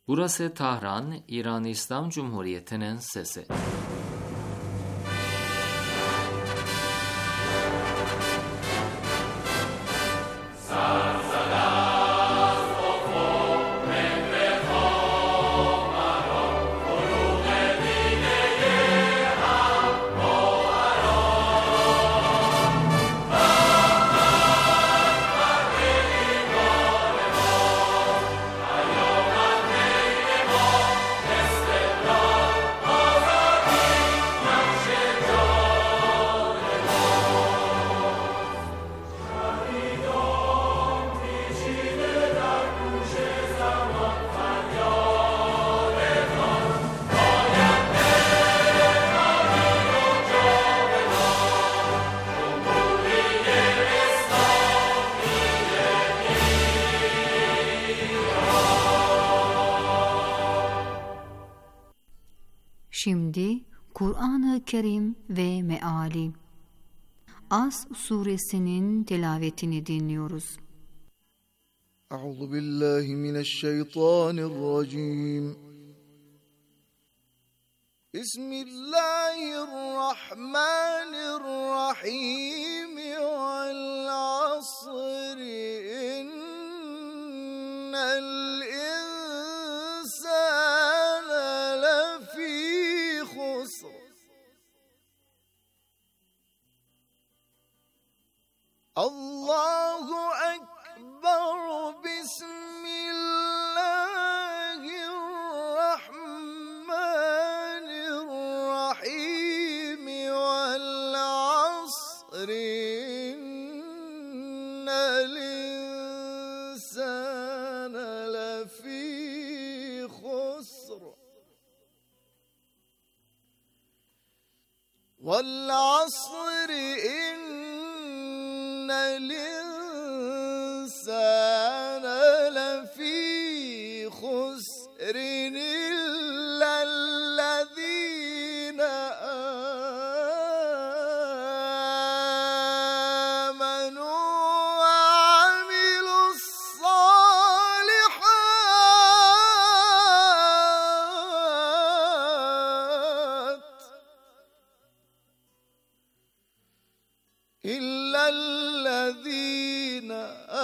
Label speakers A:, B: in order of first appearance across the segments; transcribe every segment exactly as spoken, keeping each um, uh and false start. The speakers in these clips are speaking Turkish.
A: Burası Tahran, İran İslam Cumhuriyeti'nin sesi.
B: Şimdi Kur'an-ı Kerim ve Meali. As suresinin tilavetini dinliyoruz.
C: Euzu billahi mineşşeytanirracim. Bismillahirrahmanirrahim. Vel asri innel insane lefî husr. Allahu ekber. Bismillahirrahmanirrahim. Vel asri innel insane lefî husr. Vel asri innel insane lefî husr illellezîne âmenû ve amilussâlihât illellezîne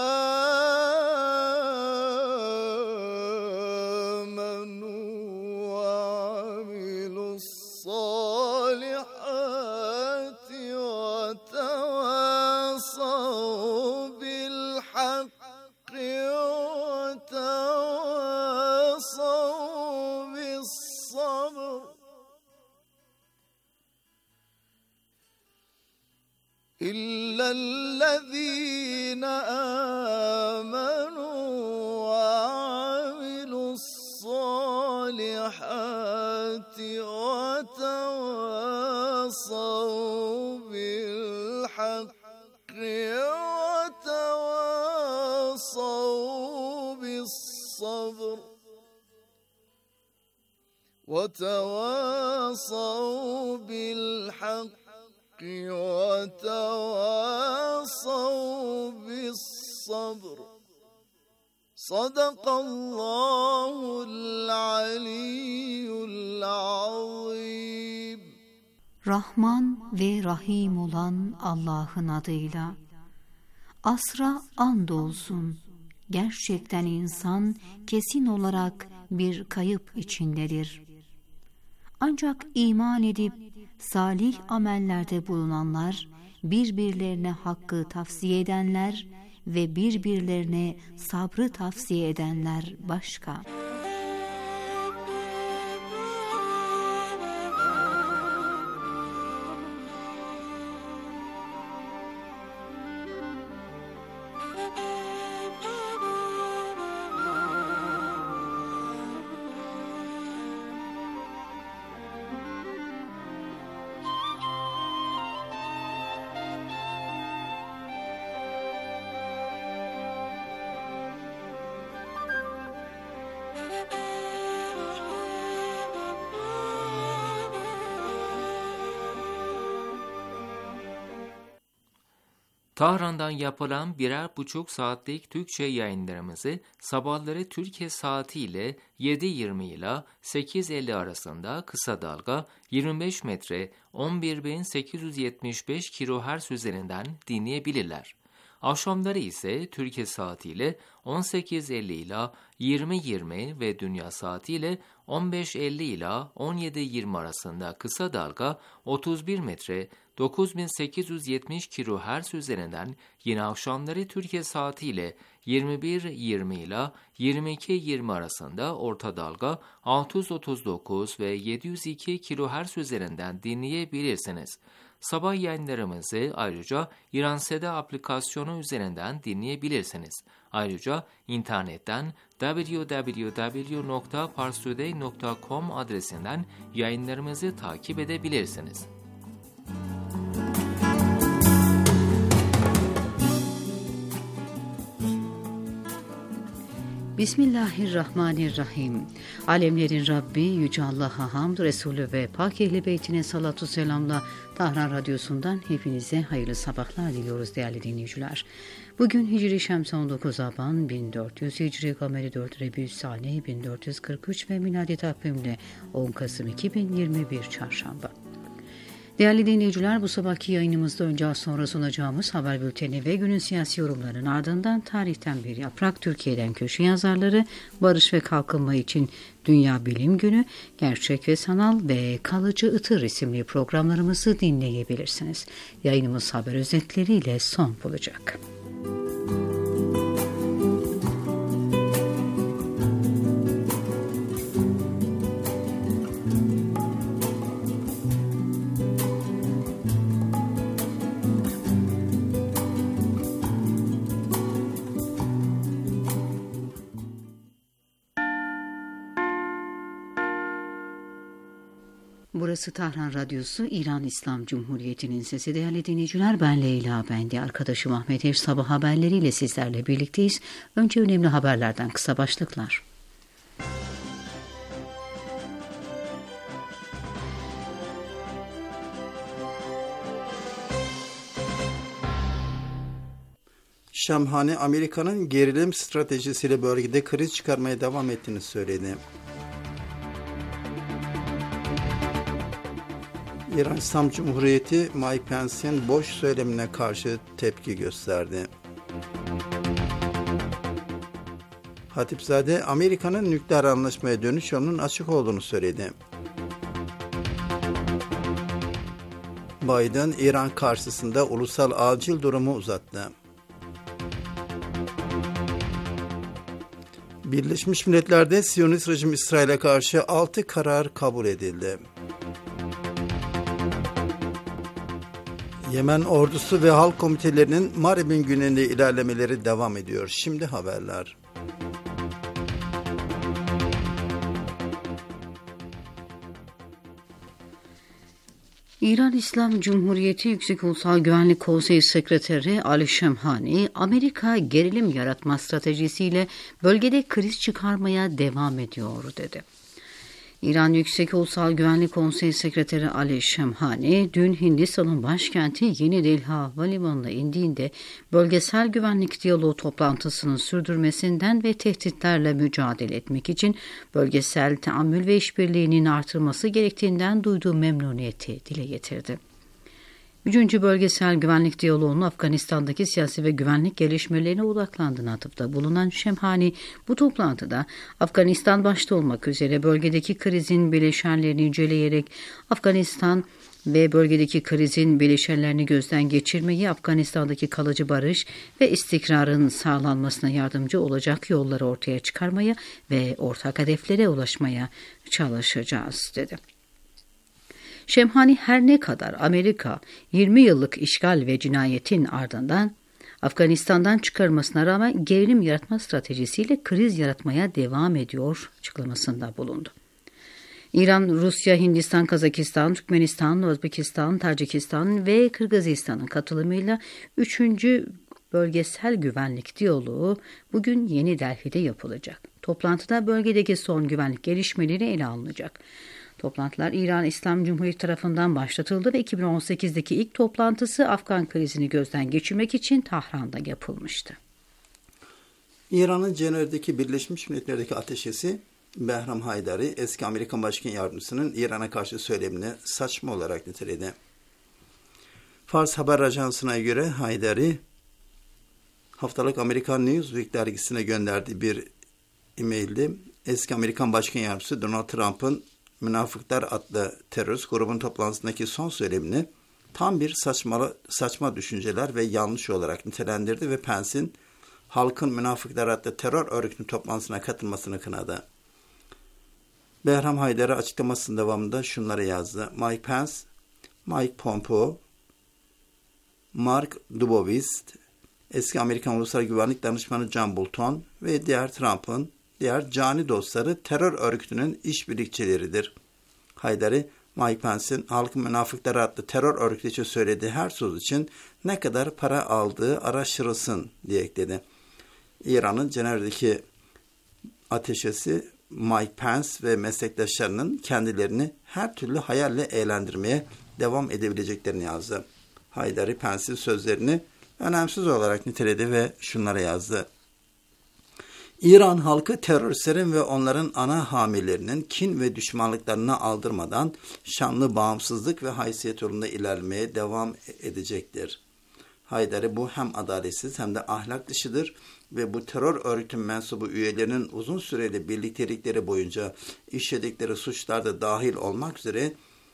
C: âmenû ve amilussâlihât ve tevâsav bilhakkı ve tevâsav bissabr. إلا الذين آمنوا وعملوا الصالحات وتواصوا بالحق وتواصوا بالصبر وتواصوا بالحق وتواصوا بالصبر. Sadakallahul aliyyul azim.
B: Rahman ve Rahim olan Allah'ın adıyla. Asra andolsun. Gerçekten insan kesin olarak bir kayıp içindedir. Ancak iman edip salih amellerde bulunanlar, birbirlerine hakkı tavsiye edenler ve birbirlerine sabrı tavsiye edenler başka.
A: Tahran'dan yapılan birer buçuk saatlik Türkçe yayınlarımızı sabahları Türkiye saatiyle yedi yirmi ile sekiz elli arasında kısa dalga yirmi beş metre on bir bin sekiz yüz yetmiş beş kilohertz üzerinden dinleyebilirler. Akşamları ise Türkiye saatiyle on sekiz elli ile yirmi yirmi ve dünya saatiyle on beş elli ile on yedi yirmi arasında kısa dalga otuz bir metre dokuz bin sekiz yüz yetmiş kilohertz üzerinden, yine akşamları Türkiye saatiyle yirmi bir yirmi ile yirmi iki yirmi arasında orta dalga altı yüz otuz dokuz ve yedi yüz iki kilohertz üzerinden dinleyebilirsiniz. Sabah yayınlarımızı ayrıca İranseda aplikasyonu üzerinden dinleyebilirsiniz. Ayrıca internetten double-u double-u double-u nokta parstoday nokta com adresinden yayınlarımızı takip edebilirsiniz.
B: Bismillahirrahmanirrahim. Alemlerin Rabbi Yüce Allah'a hamd, Resulü ve Pak Ehl-i Beytine salatu selamla Tahran Radyosu'ndan hepinize hayırlı sabahlar diliyoruz değerli dinleyiciler. Bugün Hicri Şemsi on dokuz Aban bin dört yüz, Hicri Kameri dört Rebiü'l-Sani bin dört yüz kırk üç ve miladi takvimle on Kasım iki bin yirmi bir Çarşamba. Değerli dinleyiciler, bu sabahki yayınımızda önce az sonra sunacağımız haber bülteni ve günün siyasi yorumlarının ardından tarihten bir yaprak, Türkiye'den köşe yazarları, barış ve kalkınma için Dünya Bilim Günü, gerçek ve sanal ve kalıcı ıtır isimli programlarımızı dinleyebilirsiniz. Yayınımız haber özetleriyle son bulacak. Burası Tahran Radyosu, İran İslam Cumhuriyeti'nin sesi. Değerli dinleyiciler, ben Leyla, ben de arkadaşım Ahmet Ev sabah haberleriyle sizlerle birlikteyiz. Önce önemli haberlerden kısa başlıklar.
D: Şemhani, Amerika'nın gerilim stratejisiyle bölgede kriz çıkarmaya devam ettiğini söyledi. İran İslam Cumhuriyeti, Mike Pence'in boş söylemine karşı tepki gösterdi. Hatipzade, Amerika'nın nükleer anlaşmaya dönüş yolunun açık olduğunu söyledi. Biden, İran karşısında ulusal acil durumu uzattı. Birleşmiş Milletler'de Siyonist rejim İsrail'e karşı altı karar kabul edildi. Yemen ordusu ve halk komitelerinin Maribin güneyinde ilerlemeleri devam ediyor. Şimdi haberler.
B: İran İslam Cumhuriyeti Yüksek Ulusal Güvenlik Konseyi Sekreteri Ali Şemhani, Amerika gerilim yaratma stratejisiyle bölgede kriz çıkarmaya devam ediyor dedi. İran Yüksek Ulusal Güvenlik Konseyi Sekreteri Ali Şemhani, dün Hindistan'ın başkenti Yeni Delhi Havalimanı'na indiğinde bölgesel güvenlik diyaloğu toplantısının sürdürmesinden ve tehditlerle mücadele etmek için bölgesel teamül ve işbirliğinin artırılması gerektiğinden duyduğu memnuniyeti dile getirdi. Üçüncü bölgesel güvenlik diyaloğunun Afganistan'daki siyasi ve güvenlik gelişmelerine odaklandığına atıfta bulunan Şemhani, bu toplantıda Afganistan başta olmak üzere bölgedeki krizin bileşenlerini inceleyerek Afganistan ve bölgedeki krizin bileşenlerini gözden geçirmeyi, Afganistan'daki kalıcı barış ve istikrarın sağlanmasına yardımcı olacak yolları ortaya çıkarmaya ve ortak hedeflere ulaşmaya çalışacağız dedi. Şemhani, her ne kadar Amerika yirmi yıllık işgal ve cinayetin ardından Afganistan'dan çıkarmasına rağmen gerilim yaratma stratejisiyle kriz yaratmaya devam ediyor açıklamasında bulundu. İran, Rusya, Hindistan, Kazakistan, Türkmenistan, Özbekistan, Tacikistan ve Kırgızistan'ın katılımıyla üçüncü bölgesel güvenlik diyaloğu bugün Yeni Delhi'de yapılacak. Toplantıda bölgedeki son güvenlik gelişmeleri ele alınacak. Toplantılar İran İslam Cumhuriyeti tarafından başlatıldı ve iki bin on sekizdeki ilk toplantısı Afgan krizini gözden geçirmek için Tahran'da yapılmıştı.
D: İran'ın Cenevre'deki Birleşmiş Milletler'deki ateşesi Behram Haydari, eski Amerikan Başkan Yardımcısının İran'a karşı söylemini saçma olarak niteledi. Fars Haber Ajansı'na göre Haydari, haftalık Amerikan Newsweek dergisine gönderdiği bir e-mailde eski Amerikan Başkan Yardımcısı Donald Trump'ın Münafıklar adlı terörist grubun toplantısındaki son söylemini tam bir saçma, saçma düşünceler ve yanlış olarak nitelendirdi ve Pence'in halkın Münafıklar adlı terör örgütünün toplantısına katılmasını kınadı. Behram Haydari açıklamasının devamında şunları yazdı. Mike Pence, Mike Pompeo, Mark Dubovist, eski Amerikan Ulusal Güvenlik Danışmanı John Bolton ve diğer Trump'ın diğer cani dostları terör örgütünün işbirlikçileridir. Haydari, Mike Pence'in halkın münafıkları adlı terör örgütü için söylediği her söz için ne kadar para aldığı araştırılsın diye ekledi. İran'ın Cenevre'deki ateşesi Mike Pence ve meslektaşlarının kendilerini her türlü hayalle eğlendirmeye devam edebileceklerini yazdı. Haydari Pence'in sözlerini önemsiz olarak niteledi ve şunlara yazdı. İran halkı teröristlerin ve onların ana hamilerinin kin ve düşmanlıklarına aldırmadan şanlı bağımsızlık ve haysiyet yolunda ilerlemeye devam edecektir. Haydari bu hem adaletsiz hem de ahlak dışıdır ve bu terör örgütün mensubu üyelerinin uzun süreli birliktelikleri boyunca işledikleri suçlarda dahil olmak üzere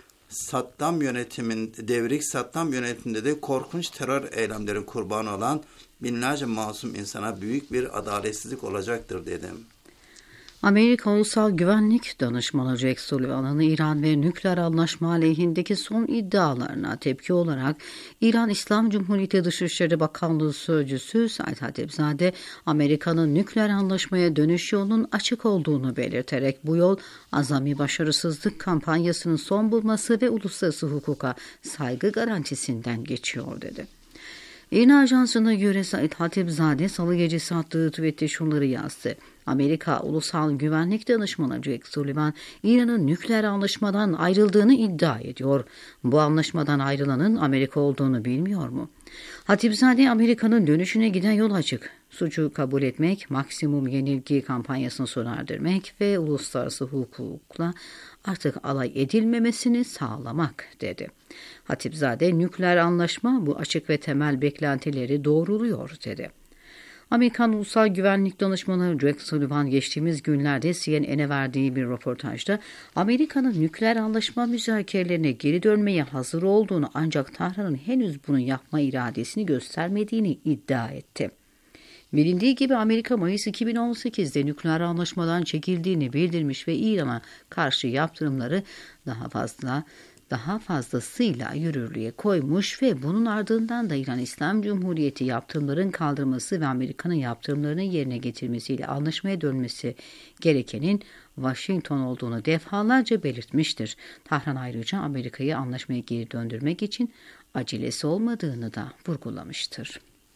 D: Saddam yönetimin, devrik Saddam yönetiminde de korkunç terör eylemlerin kurbanı olan binlerce masum insana büyük bir adaletsizlik olacaktır dedim.
B: Amerika Ulusal Güvenlik Danışmanı Jack Sullivan'ın İran ve nükleer anlaşma aleyhindeki son iddialarına tepki olarak İran İslam Cumhuriyeti Dışişleri Bakanlığı Sözcüsü Said Hatipzade, Amerika'nın nükleer anlaşmaya dönüş yolunun açık olduğunu belirterek bu yol azami başarısızlık kampanyasının son bulması ve uluslararası hukuka saygı garantisinden geçiyor dedi. İRNA Ajansı'na göre Said Hatipzade salı gecesi attığı tweette şunları yazdı. Amerika Ulusal Güvenlik Danışmanı Jack Sullivan, İran'ın nükleer anlaşmadan ayrıldığını iddia ediyor. Bu anlaşmadan ayrılanın Amerika olduğunu bilmiyor mu? Hatipzade, Amerika'nın dönüşüne giden yol açık. Suçu kabul etmek, maksimum yenilgi kampanyasını sona erdirmek ve uluslararası hukukla artık alay edilmemesini sağlamak dedi. Hatipzade, nükleer anlaşma bu açık ve temel beklentileri doğruluyor dedi. Amerikan Ulusal Güvenlik Danışmanı Jack Sullivan geçtiğimiz günlerde C N N'e verdiği bir röportajda Amerika'nın nükleer anlaşma müzakerelerine geri dönmeye hazır olduğunu ancak Tahran'ın henüz bunu yapma iradesini göstermediğini iddia etti. Bilindiği gibi Amerika Mayıs iki bin on sekizde nükleer anlaşmadan çekildiğini bildirmiş ve İran'a karşı yaptırımları daha fazla daha fazlasıyla yürürlüğe koymuş ve bunun ardından da İran İslam Cumhuriyeti yaptırımların kaldırması ve Amerika'nın yaptırımlarını yerine getirmesiyle anlaşmaya dönmesi gerekenin Washington olduğunu defalarca belirtmiştir. Tahran ayrıca Amerika'yı anlaşmaya geri döndürmek için acelesi olmadığını da vurgulamıştır.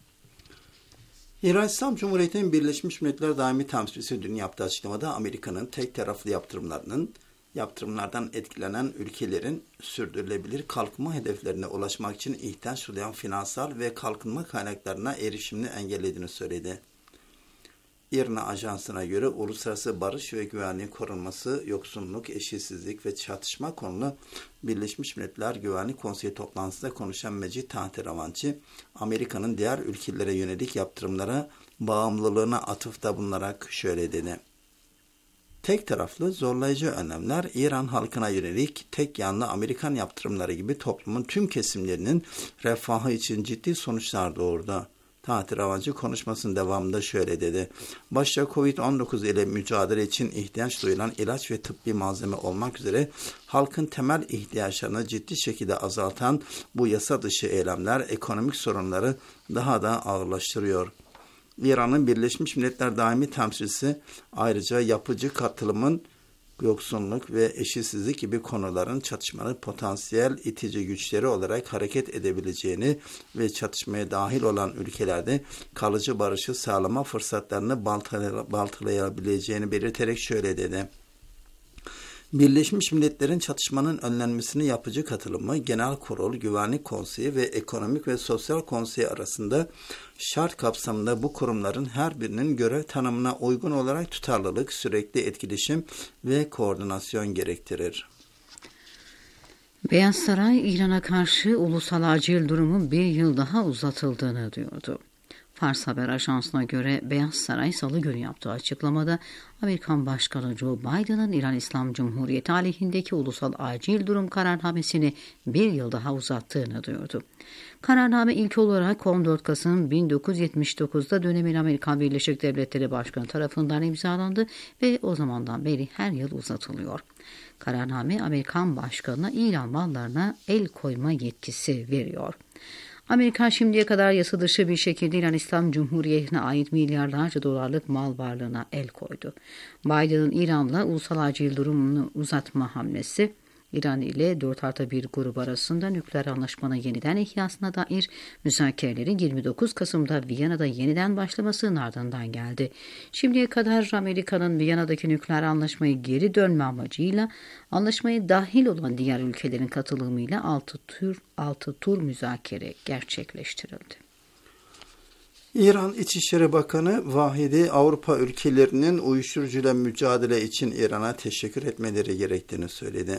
D: İran İslam Cumhuriyeti'nin Birleşmiş Milletler Daimi Temsilcisi dün yaptığı açıklamada Amerika'nın tek taraflı yaptırımlarının yaptırımlardan etkilenen ülkelerin sürdürülebilir kalkınma hedeflerine ulaşmak için ihtiyaç duyan finansal ve kalkınma kaynaklarına erişimini engellediğini söyledi. İRNA Ajansı'na göre uluslararası barış ve güvenliğin korunması, yoksulluk, eşitsizlik ve çatışma konulu Birleşmiş Milletler Güvenlik Konseyi toplantısında konuşan Mecid Tahteravanci, Amerika'nın diğer ülkelere yönelik yaptırımlara bağımlılığına atıfta bulunarak şöyle dedi. Tek taraflı zorlayıcı önlemler İran halkına yönelik tek yanlı Amerikan yaptırımları gibi toplumun tüm kesimlerinin refahı için ciddi sonuçlar doğurdu. Tahteravanci konuşmasının devamında şöyle dedi. Başta kovid on dokuz ile mücadele için ihtiyaç duyulan ilaç ve tıbbi malzeme olmak üzere halkın temel ihtiyaçlarını ciddi şekilde azaltan bu yasa dışı eylemler ekonomik sorunları daha da ağırlaştırıyor. İran'ın Birleşmiş Milletler Daimi Temsilcisi ayrıca yapıcı katılımın yoksulluk ve eşitsizlik gibi konuların çatışmanın potansiyel itici güçleri olarak hareket edebileceğini ve çatışmaya dahil olan ülkelerde kalıcı barışı sağlama fırsatlarını baltalayabileceğini belirterek şöyle dedi. Birleşmiş Milletler'in çatışmanın önlenmesini yapıcı katılımı, Genel Kurul, Güvenlik Konseyi ve Ekonomik ve Sosyal Konseyi arasında şart kapsamında bu kurumların her birinin görev tanımına uygun olarak tutarlılık, sürekli etkileşim ve koordinasyon gerektirir.
B: Beyaz Saray, İran'a karşı ulusal acil durumun bir yıl daha uzatıldığını duyurdu. Fars Haber Ajansı'na göre Beyaz Saray Salı günü yaptığı açıklamada Amerikan Başkanı Joe Biden'ın İran İslam Cumhuriyeti aleyhindeki ulusal acil durum kararnamesini bir yıl daha uzattığını duyurdu. Kararname ilk olarak on dört Kasım bin dokuz yüz yetmiş dokuz'da dönemin Amerika Birleşik Devletleri Başkanı tarafından imzalandı ve o zamandan beri her yıl uzatılıyor. Kararname Amerikan Başkanı'na İran mallarına el koyma yetkisi veriyor. Amerika şimdiye kadar yasa dışı bir şekilde İran İslam Cumhuriyeti'ne ait milyarlarca dolarlık mal varlığına el koydu. Biden'ın İran'la ulusal acil durumunu uzatma hamlesi, İran ile dört artı bir grubu arasında nükleer anlaşmanın yeniden ihyasına dair müzakerelerin yirmi dokuz Kasım'da Viyana'da yeniden başlamasının ardından geldi. Şimdiye kadar Amerika'nın Viyana'daki nükleer anlaşmayı geri dönme amacıyla anlaşmaya dahil olan diğer ülkelerin katılımıyla altı tur, altı tur müzakere gerçekleştirildi.
D: İran İçişleri Bakanı Vahidi, Avrupa ülkelerinin uyuşturucuyla mücadele için İran'a teşekkür etmeleri gerektiğini söyledi.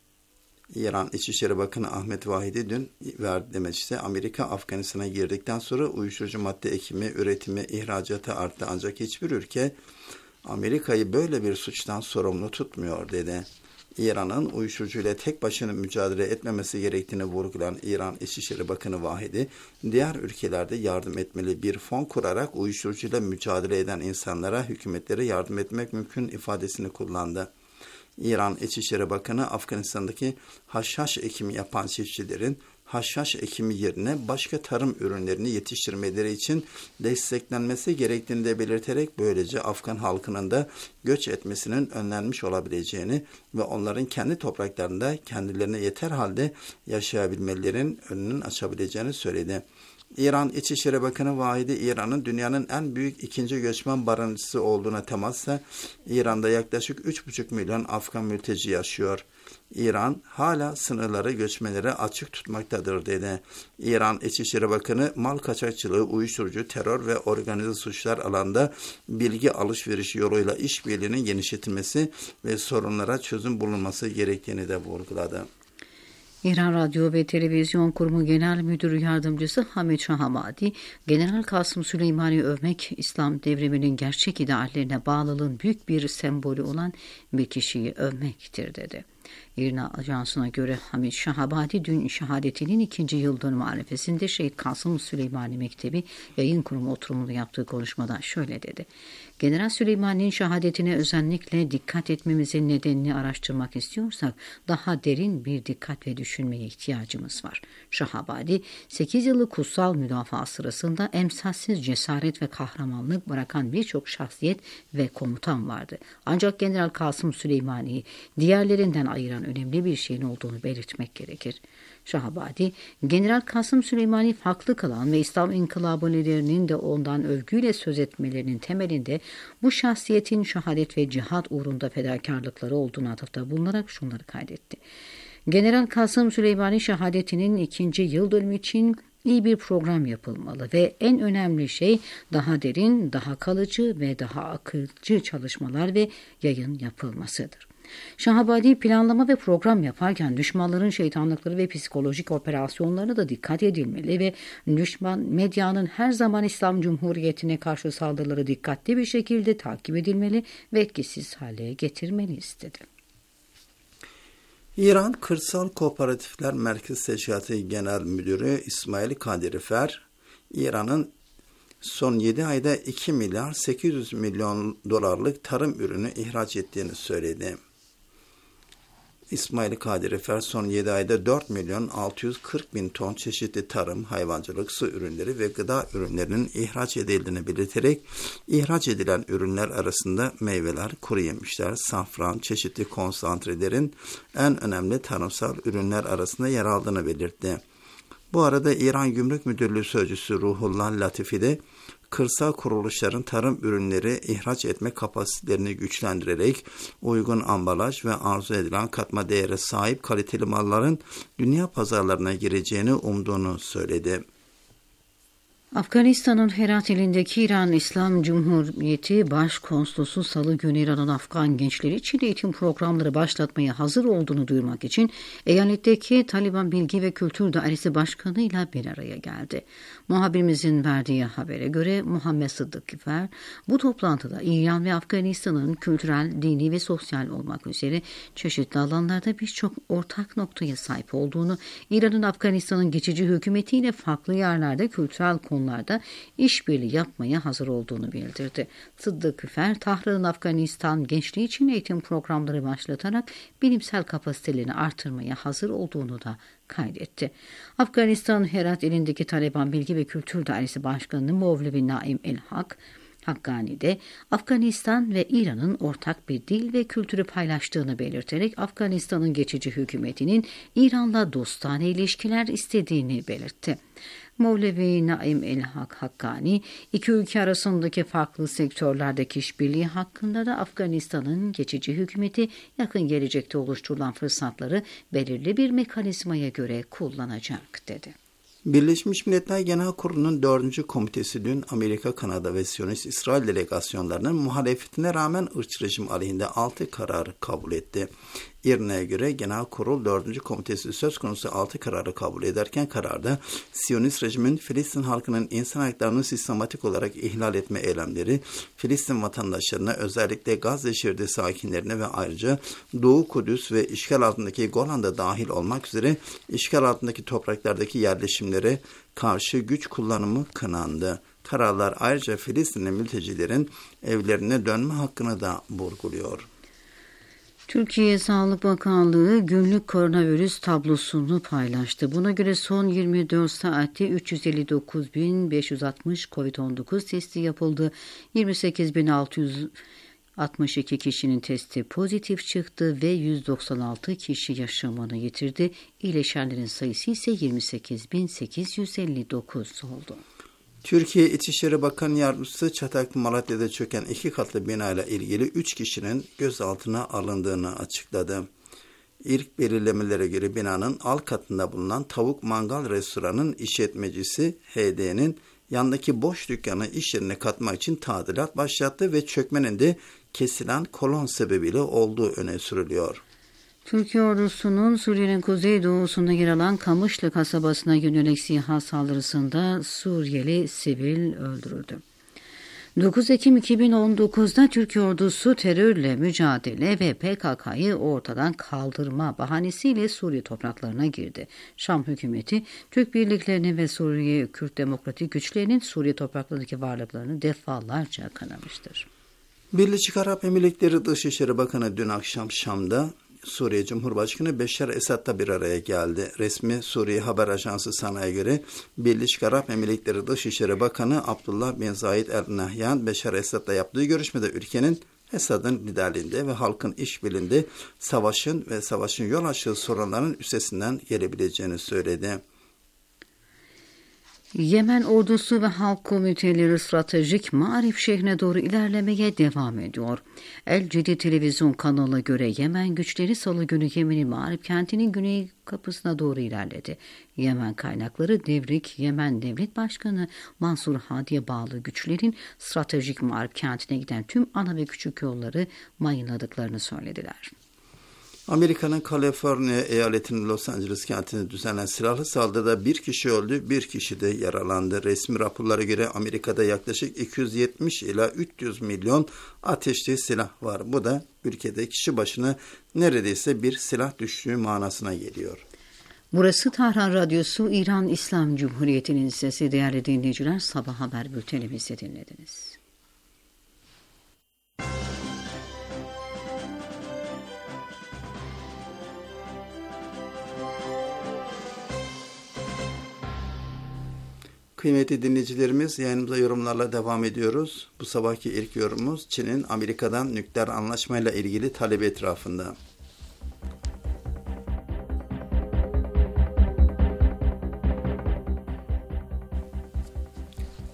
D: İran İçişleri Bakanı Ahmet Vahidi dün verdiği demeçte Amerika Afganistan'a girdikten sonra uyuşturucu madde ekimi, üretimi, ihracatı arttı ancak hiçbir ülke Amerika'yı böyle bir suçtan sorumlu tutmuyor dedi. İran'ın uyuşturucuyla tek başına mücadele etmemesi gerektiğini vurgulayan İran İçişleri Bakanı Vahidi, diğer ülkelerde yardım etmeli bir fon kurarak uyuşturucuyla mücadele eden insanlara, hükümetlere yardım etmek mümkün ifadesini kullandı. İran İçişleri Bakanı, Afganistan'daki haşhaş ekimi yapan çiftçilerin haşhaş ekimi yerine başka tarım ürünlerini yetiştirmeleri için desteklenmesi gerektiğini de belirterek böylece Afgan halkının da göç etmesinin önlenmiş olabileceğini ve onların kendi topraklarında kendilerine yeter halde yaşayabilmelerinin önünün açabileceğini söyledi. İran İçişleri Bakanı Vahidi, İran'ın dünyanın en büyük ikinci göçmen barınakçısı olduğuna temasla İran'da yaklaşık üç buçuk milyon Afgan mülteci yaşıyor. İran hala sınırları göçmenlere açık tutmaktadır dedi. İran İçişleri Bakanı, mal kaçakçılığı, uyuşturucu, terör ve organize suçlar alanda bilgi alışverişi yoluyla işbirliğinin genişletilmesi ve sorunlara çözüm bulunması gerektiğini de vurguladı.
B: İran Radyo ve Televizyon Kurumu Genel Müdürü Yardımcısı Hamid Şahabadi, General Kasım Süleymani'yi övmek, İslam devriminin gerçek ideallerine bağlılığın büyük bir sembolü olan bir kişiyi övmektir dedi. İrna Ajansı'na göre Hamid Şahabadi dün şehadetinin ikinci yıl dönümü arifesinde Şehit Kasım Süleymani Mektebi Yayın Kurumu oturumunda yaptığı konuşmada şöyle dedi. General Süleymani'nin şehadetine özellikle dikkat etmemizin nedenini araştırmak istiyorsak daha derin bir dikkat ve düşünmeye ihtiyacımız var. Şahabadi sekiz yıllık kutsal müdafaa sırasında emsalsiz cesaret ve kahramanlık bırakan birçok şahsiyet ve komutan vardı. Ancak General Kasım Süleymani'yi diğerlerinden ayıran önemli bir şeyin olduğunu belirtmek gerekir. Şahabadi, General Kasım Süleymani farklı kılan ve İslam İnkılabı liderinin de ondan övgüyle söz etmelerinin temelinde bu şahsiyetin şehadet ve cihat uğrunda fedakarlıkları olduğunu atıfta bulunarak şunları kaydetti. General Kasım Süleymani şehadetinin ikinci yıl dönümü için iyi bir program yapılmalı ve en önemli şey daha derin, daha kalıcı ve daha akılcı çalışmalar ve yayın yapılmasıdır. Şahabadi planlama ve program yaparken düşmanların şeytanlıkları ve psikolojik operasyonlarına da dikkat edilmeli ve düşman medyanın her zaman İslam Cumhuriyeti'ne karşı saldırıları dikkatli bir şekilde takip edilmeli ve etkisiz hale getirmeli istedi.
D: İran Kırsal Kooperatifler Merkez Teşkilatı Genel Müdürü İsmail Kadirifer, İran'ın son yedi ayda iki milyar sekiz yüz milyon dolarlık tarım ürünü ihraç ettiğini söyledi. İsmail Kadirifer son yedi ayda dört milyon altı yüz kırk bin ton çeşitli tarım, hayvancılık, su ürünleri ve gıda ürünlerinin ihraç edildiğini belirterek ihraç edilen ürünler arasında meyveler, kuru yemişler, safran, çeşitli konsantrelerin en önemli tarımsal ürünler arasında yer aldığını belirtti. Bu arada İran Gümrük Müdürlüğü Sözcüsü Ruhullah Latifi de kırsal kuruluşların tarım ürünleri ihraç etme kapasitelerini güçlendirerek uygun ambalaj ve arzu edilen katma değere sahip kaliteli malların dünya pazarlarına gireceğini umduğunu söyledi.
B: Afganistan'ın Herat ilindeki İran İslam Cumhuriyeti Başkonsolosu Salı günü İran'ın Afgan gençleri için eğitim programları başlatmaya hazır olduğunu duyurmak için eyaletteki Taliban Bilgi ve Kültür Dairesi Başkanı ile bir araya geldi. Muhabirimizin verdiği habere göre Muhammed Sıddık Kifer bu toplantıda İran ve Afganistan'ın kültürel, dini ve sosyal olmak üzere çeşitli alanlarda birçok ortak noktaya sahip olduğunu, İran'ın Afganistan'ın geçici hükümetiyle farklı yerlerde kültürel konularda işbirliği yapmaya hazır olduğunu bildirdi. Sıddık Küfer, Tahran'ın Afganistan gençliği için eğitim programları başlatarak bilimsel kapasitelerini artırmaya hazır olduğunu da kaydetti. Afganistan Herat ilindeki Taliban Bilgi ve Kültür Dairesi Başkanı Mevlevi Naim El-Hak, Hakkani'de Afganistan ve İran'ın ortak bir dil ve kültürü paylaştığını belirterek Afganistan'ın geçici hükümetinin İran'la dostane ilişkiler istediğini belirtti. Mevlevi Naim El-Hak Hakkani, iki ülke arasındaki farklı sektörlerdeki işbirliği hakkında da Afganistan'ın geçici hükümeti yakın gelecekte oluşturulan fırsatları belirli bir mekanizmaya göre kullanacak dedi.
D: Birleşmiş Milletler Genel Kurulu'nun dördüncü komitesi dün Amerika, Kanada ve Siyonist İsrail delegasyonlarının muhalefetine rağmen ırkçı rejim aleyhinde altı kararı kabul etti. İrna'ya göre Genel Kurul dördüncü komitesi söz konusu altı kararı kabul ederken kararda Siyonist rejimin Filistin halkının insan haklarını sistematik olarak ihlal etme eylemleri, Filistin vatandaşlarına özellikle Gazze şeridi sakinlerine ve ayrıca Doğu Kudüs ve işgal altındaki Golan'da dahil olmak üzere işgal altındaki topraklardaki yerleşimlere karşı güç kullanımı kınandı. Kararlar ayrıca Filistinli mültecilerin evlerine dönme hakkını da vurguluyor.
B: Türkiye Sağlık Bakanlığı günlük koronavirüs tablosunu paylaştı. Buna göre son yirmi dört saatte üç yüz elli dokuz bin beş yüz altmış kovid on dokuz testi yapıldı. yirmi sekiz bin altı yüz altmış iki kişinin testi pozitif çıktı ve yüz doksan altı kişi yaşamını yitirdi. İyileşenlerin sayısı ise yirmi sekiz bin sekiz yüz elli dokuz oldu.
D: Türkiye İçişleri Bakanı Yardımcısı Çataklı Malatya'da çöken iki katlı binayla ilgili üç kişinin gözaltına alındığını açıkladı. İlk belirlemelere göre binanın alt katında bulunan tavuk mangal restoranın işletmecisi H D'nin yandaki boş dükkanı iş yerine katmak için tadilat başlattı ve çökmenin de kesilen kolon sebebiyle olduğu öne sürülüyor.
B: Türkiye ordusunun Suriye'nin kuzeydoğusunda yer alan Kamışlı kasabasına yönelik SİHA saldırısında Suriyeli sivil öldürüldü. dokuz Ekim iki bin on dokuzda Türkiye ordusu terörle mücadele ve P K K'yı ortadan kaldırma bahanesiyle Suriye topraklarına girdi. Şam hükümeti Türk birliklerini ve Suriye Kürt Demokratik Güçlerinin Suriye topraklarındaki varlıklarını defalarca kınamıştır.
D: Birleşik Arap Emirlikleri Dışişleri Bakanı dün akşam Şam'da Suriye Cumhurbaşkanı Beşar Esad'la bir araya geldi. Resmi Suriye Haber Ajansı Sana'ya göre Birleşik Arap Emirlikleri Dışişleri Bakanı Abdullah bin Zayed El Nahyan, Beşar Esad'la yaptığı görüşmede ülkenin Esad'ın liderliğinde ve halkın işbirliğinde savaşın ve savaşın yol açtığı sorunların üstesinden gelebileceğini söyledi.
B: Yemen ordusu ve halk komiteleri stratejik Marif şehrine doğru ilerlemeye devam ediyor. El Cedid televizyon kanalına göre Yemen güçleri Salı günü Yemen'in Marif kentinin güney kapısına doğru ilerledi. Yemen kaynakları Devrik Yemen Devlet Başkanı Mansur Hadi'ye bağlı güçlerin stratejik Marif kentine giden tüm ana ve küçük yolları mayınladıklarını söylediler.
D: Amerika'nın Kaliforniya eyaletinin Los Angeles kentine düzenlenen silahlı saldırıda bir kişi öldü, bir kişi de yaralandı. Resmi raporlara göre Amerika'da yaklaşık iki yüz yetmiş ila üç yüz milyon ateşli silah var. Bu da ülkede kişi başına neredeyse bir silah düştüğü manasına geliyor.
B: Burası Tahran Radyosu, İran İslam Cumhuriyeti'nin sesi. Değerli dinleyiciler, sabah haber bültenimizi dinlediniz.
D: Kıymetli dinleyicilerimiz, yayınımıza yorumlarla devam ediyoruz. Bu sabahki ilk yorumumuz Çin'in Amerika'dan nükleer anlaşmayla ilgili talebi etrafında.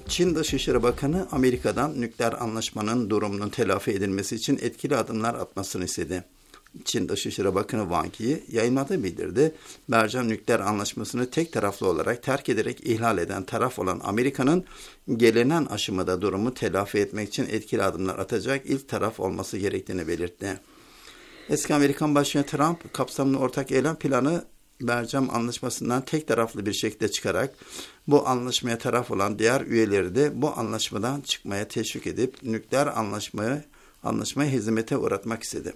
D: Çin Dışişleri Bakanı Amerika'dan nükleer anlaşmanın durumunun telafi edilmesi için etkili adımlar atmasını istedi. Çin Dışişleri Bakanı Wang Yi yayınladığı bildirdi. Bercam nükleer anlaşmasını tek taraflı olarak terk ederek ihlal eden taraf olan Amerika'nın gelinen aşamada durumu telafi etmek için etkili adımlar atacak ilk taraf olması gerektiğini belirtti. Eski Amerikan Başkanı Trump kapsamlı ortak eylem planı Bercam Anlaşması'ndan tek taraflı bir şekilde çıkarak bu anlaşmaya taraf olan diğer üyeleri de bu anlaşmadan çıkmaya teşvik edip nükleer anlaşmayı, anlaşmayı hezimete uğratmak istedi.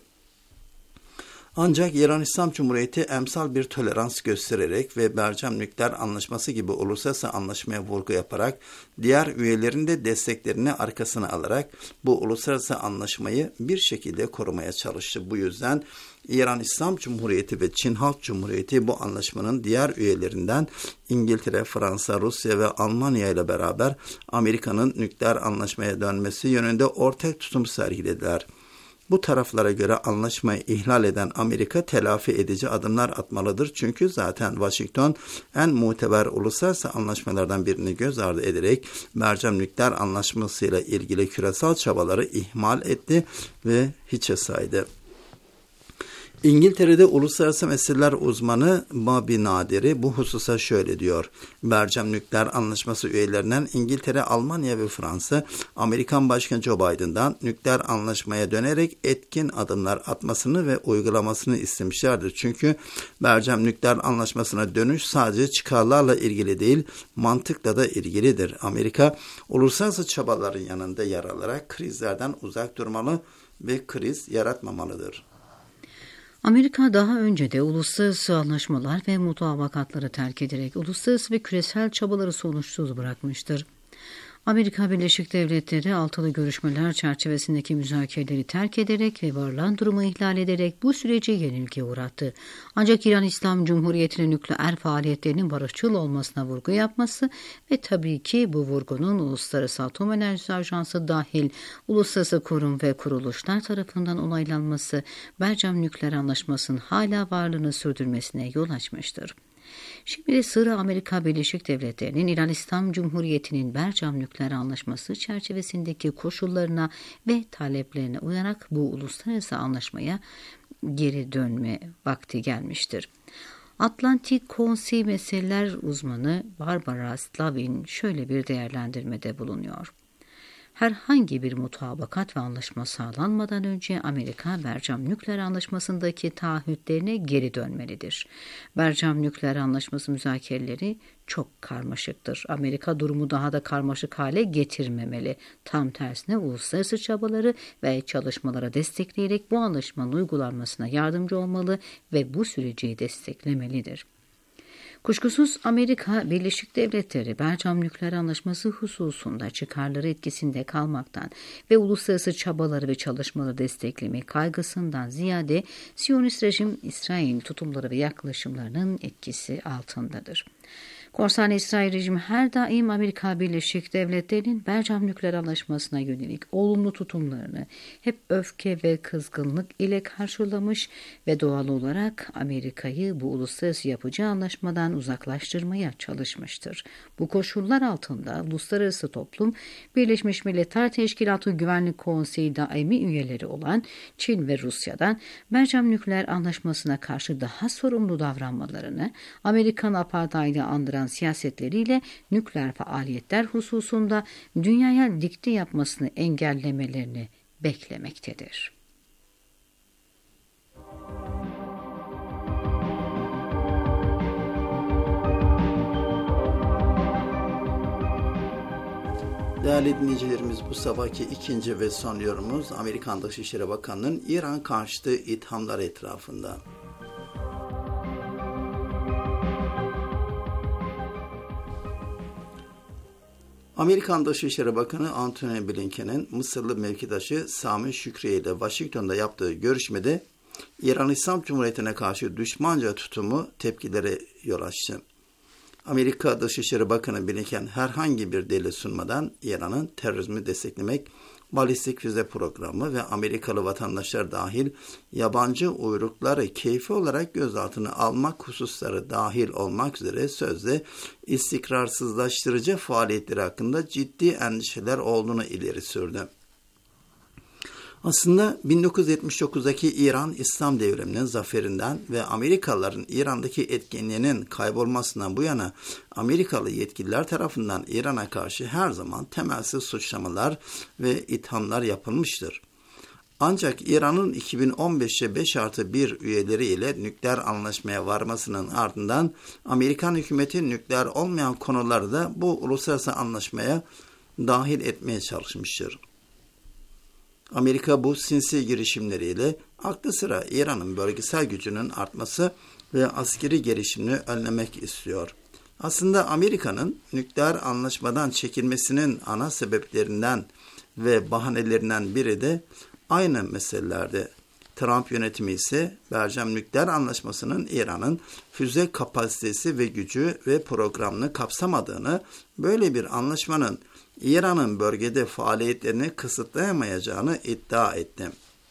D: Ancak İran İslam Cumhuriyeti emsal bir tolerans göstererek ve Bercam Nükleer Anlaşması gibi uluslararası anlaşmaya vurgu yaparak diğer üyelerin de desteklerini arkasına alarak bu uluslararası anlaşmayı bir şekilde korumaya çalıştı. Bu yüzden İran İslam Cumhuriyeti ve Çin Halk Cumhuriyeti bu anlaşmanın diğer üyelerinden İngiltere, Fransa, Rusya ve Almanya ile beraber Amerika'nın nükleer anlaşmaya dönmesi yönünde ortak tutum sergilediler. Bu taraflara göre anlaşmayı ihlal eden Amerika telafi edici adımlar atmalıdır. Çünkü zaten Washington en muteber uluslararası anlaşmalardan birini göz ardı ederek Bercam Nükleer Anlaşması ile ilgili küresel çabaları ihmal etti ve hiçe saydı. İngiltere'de uluslararası meseleler uzmanı Bobby Naderi bu hususa şöyle diyor. Bercam Nükleer Anlaşması üyelerinden İngiltere, Almanya ve Fransa, Amerikan Başkanı Joe Biden'dan nükleer anlaşmaya dönerek etkin adımlar atmasını ve uygulamasını istemişlerdir. Çünkü Bercam Nükleer Anlaşması'na dönüş sadece çıkarlarla ilgili değil, mantıkla da ilgilidir. Amerika, uluslararası çabaların yanında yer alarak krizlerden uzak durmalı ve kriz yaratmamalıdır.
B: Amerika daha önce de uluslararası anlaşmalar ve mutabakatları terk ederek uluslararası ve küresel çabaları sonuçsuz bırakmıştır. Amerika Birleşik Devletleri altılı görüşmeler çerçevesindeki müzakereleri terk ederek ve varılan durumu ihlal ederek bu süreci yenilgiye uğrattı. Ancak İran İslam Cumhuriyeti'nin nükleer faaliyetlerinin barışçıl olmasına vurgu yapması ve tabii ki bu vurgunun Uluslararası Atom Enerjisi Ajansı dahil uluslararası kurum ve kuruluşlar tarafından onaylanması Bercam Nükleer Anlaşması'nın hala varlığını sürdürmesine yol açmıştır. Şimdi de sıra Amerika Birleşik Devletleri'nin İran İslam Cumhuriyeti'nin Bercam Nükleer Anlaşması çerçevesindeki koşullarına ve taleplerine uyarak bu uluslararası anlaşmaya geri dönme vakti gelmiştir. Atlantik Konsey Meseleler uzmanı Barbara Slavin şöyle bir değerlendirmede bulunuyor. Herhangi bir mutabakat ve anlaşma sağlanmadan önce Amerika, Bercam Nükleer Anlaşması'ndaki taahhütlerine geri dönmelidir. Bercam Nükleer Anlaşması müzakereleri çok karmaşıktır. Amerika durumu daha da karmaşık hale getirmemeli. Tam tersine uluslararası çabaları ve çalışmalara destekleyerek bu anlaşmanın uygulanmasına yardımcı olmalı ve bu süreci desteklemelidir. Kuşkusuz Amerika Birleşik Devletleri Bercam Nükleer Anlaşması hususunda çıkarları etkisinde kalmaktan ve uluslararası çabaları ve çalışmaları desteklemek kaygısından ziyade Siyonist rejim İsrail tutumları ve yaklaşımlarının etkisi altındadır. Korsan İsrail rejimi her daim Amerika Birleşik Devletleri'nin Bercam Nükleer Anlaşması'na yönelik olumlu tutumlarını hep öfke ve kızgınlık ile karşılamış ve doğal olarak Amerika'yı bu uluslararası yapıcı anlaşmadan uzaklaştırmaya çalışmıştır. Bu koşullar altında uluslararası toplum, Birleşmiş Milletler Teşkilatı Güvenlik Konseyi daimi üyeleri olan Çin ve Rusya'dan Bercam Nükleer Anlaşması'na karşı daha sorumlu davranmalarını, Amerikan apartheid'i andıran siyasetleriyle nükleer faaliyetler hususunda dünyaya dikte yapmasını engellemelerini beklemektedir.
D: Değerli dinleyicilerimiz, bu sabahki ikinci ve son yorumumuz Amerikan Dışişleri Bakanı'nın İran karşıtı ithamlar etrafında. Amerikan Dışişleri Bakanı Antony Blinken'in Mısırlı mevkidaşı Sami Şükriye ile Washington'da yaptığı görüşmede İran İslam Cumhuriyeti'ne karşı düşmanca tutumu tepkilere yol açtı. Amerika Dışişleri Bakanı Blinken herhangi bir delil sunmadan İran'ın terörizmi desteklemek, balistik füze programı ve Amerikalı vatandaşlar dahil yabancı uyrukları keyfi olarak gözaltına almak hususları dahil olmak üzere sözde istikrarsızlaştırıcı faaliyetleri hakkında ciddi endişeler olduğunu ileri sürdü. Aslında bin dokuz yüz yetmiş dokuzdaki İran İslam devriminin zaferinden ve Amerikalıların İran'daki etkinliğinin kaybolmasından bu yana Amerikalı yetkililer tarafından İran'a karşı her zaman temelsiz suçlamalar ve ithamlar yapılmıştır. Ancak İran'ın iki bin on beşte beş artı bir üyeleri ile nükleer anlaşmaya varmasının ardından Amerikan hükümeti nükleer olmayan konuları da bu uluslararası anlaşmaya dahil etmeye çalışmıştır. Amerika bu sinsi girişimleriyle aklı sıra İran'ın bölgesel gücünün artması ve askeri gelişimini önlemek istiyor. Aslında Amerika'nın nükleer anlaşmadan çekilmesinin ana sebeplerinden ve bahanelerinden biri de aynı meselelerde. Trump yönetimi ise Bercem Nükleer Anlaşması'nın İran'ın füze kapasitesi ve gücü ve programını kapsamadığını, böyle bir anlaşmanın İran'ın bölgede faaliyetlerini kısıtlayamayacağını iddia etti.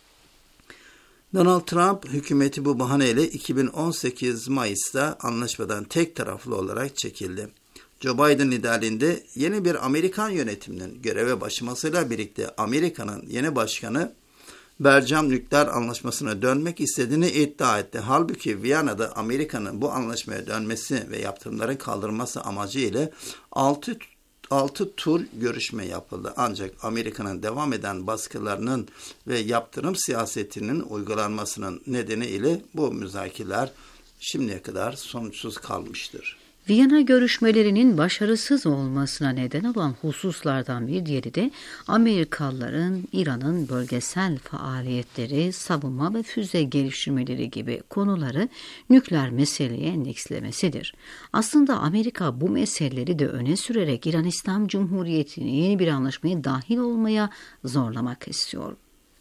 D: Donald Trump hükümeti bu bahaneyle iki bin on sekiz Mayıs'ta anlaşmadan tek taraflı olarak çekildi. Joe Biden liderliğinde yeni bir Amerikan yönetiminin göreve başlamasıyla birlikte Amerika'nın yeni başkanı Bercem Nükleer Anlaşması'na dönmek istediğini iddia etti. Halbuki Viyana'da Amerika'nın bu anlaşmaya dönmesi ve yaptırımların kaldırılması amacıyla altı altı tur görüşme yapıldı. Ancak Amerika'nın devam eden baskılarının ve yaptırım siyasetinin uygulanmasının nedeniyle bu müzakereler şimdiye kadar sonuçsuz kalmıştır.
B: Viyana görüşmelerinin başarısız olmasına neden olan hususlardan bir diğeri de Amerikalıların İran'ın bölgesel faaliyetleri, savunma ve füze geliştirmeleri gibi konuları nükleer meseleye endekslemesidir. Aslında Amerika bu meseleleri de öne sürerek İran İslam Cumhuriyeti'ni yeni bir anlaşmaya dahil olmaya zorlamak istiyor.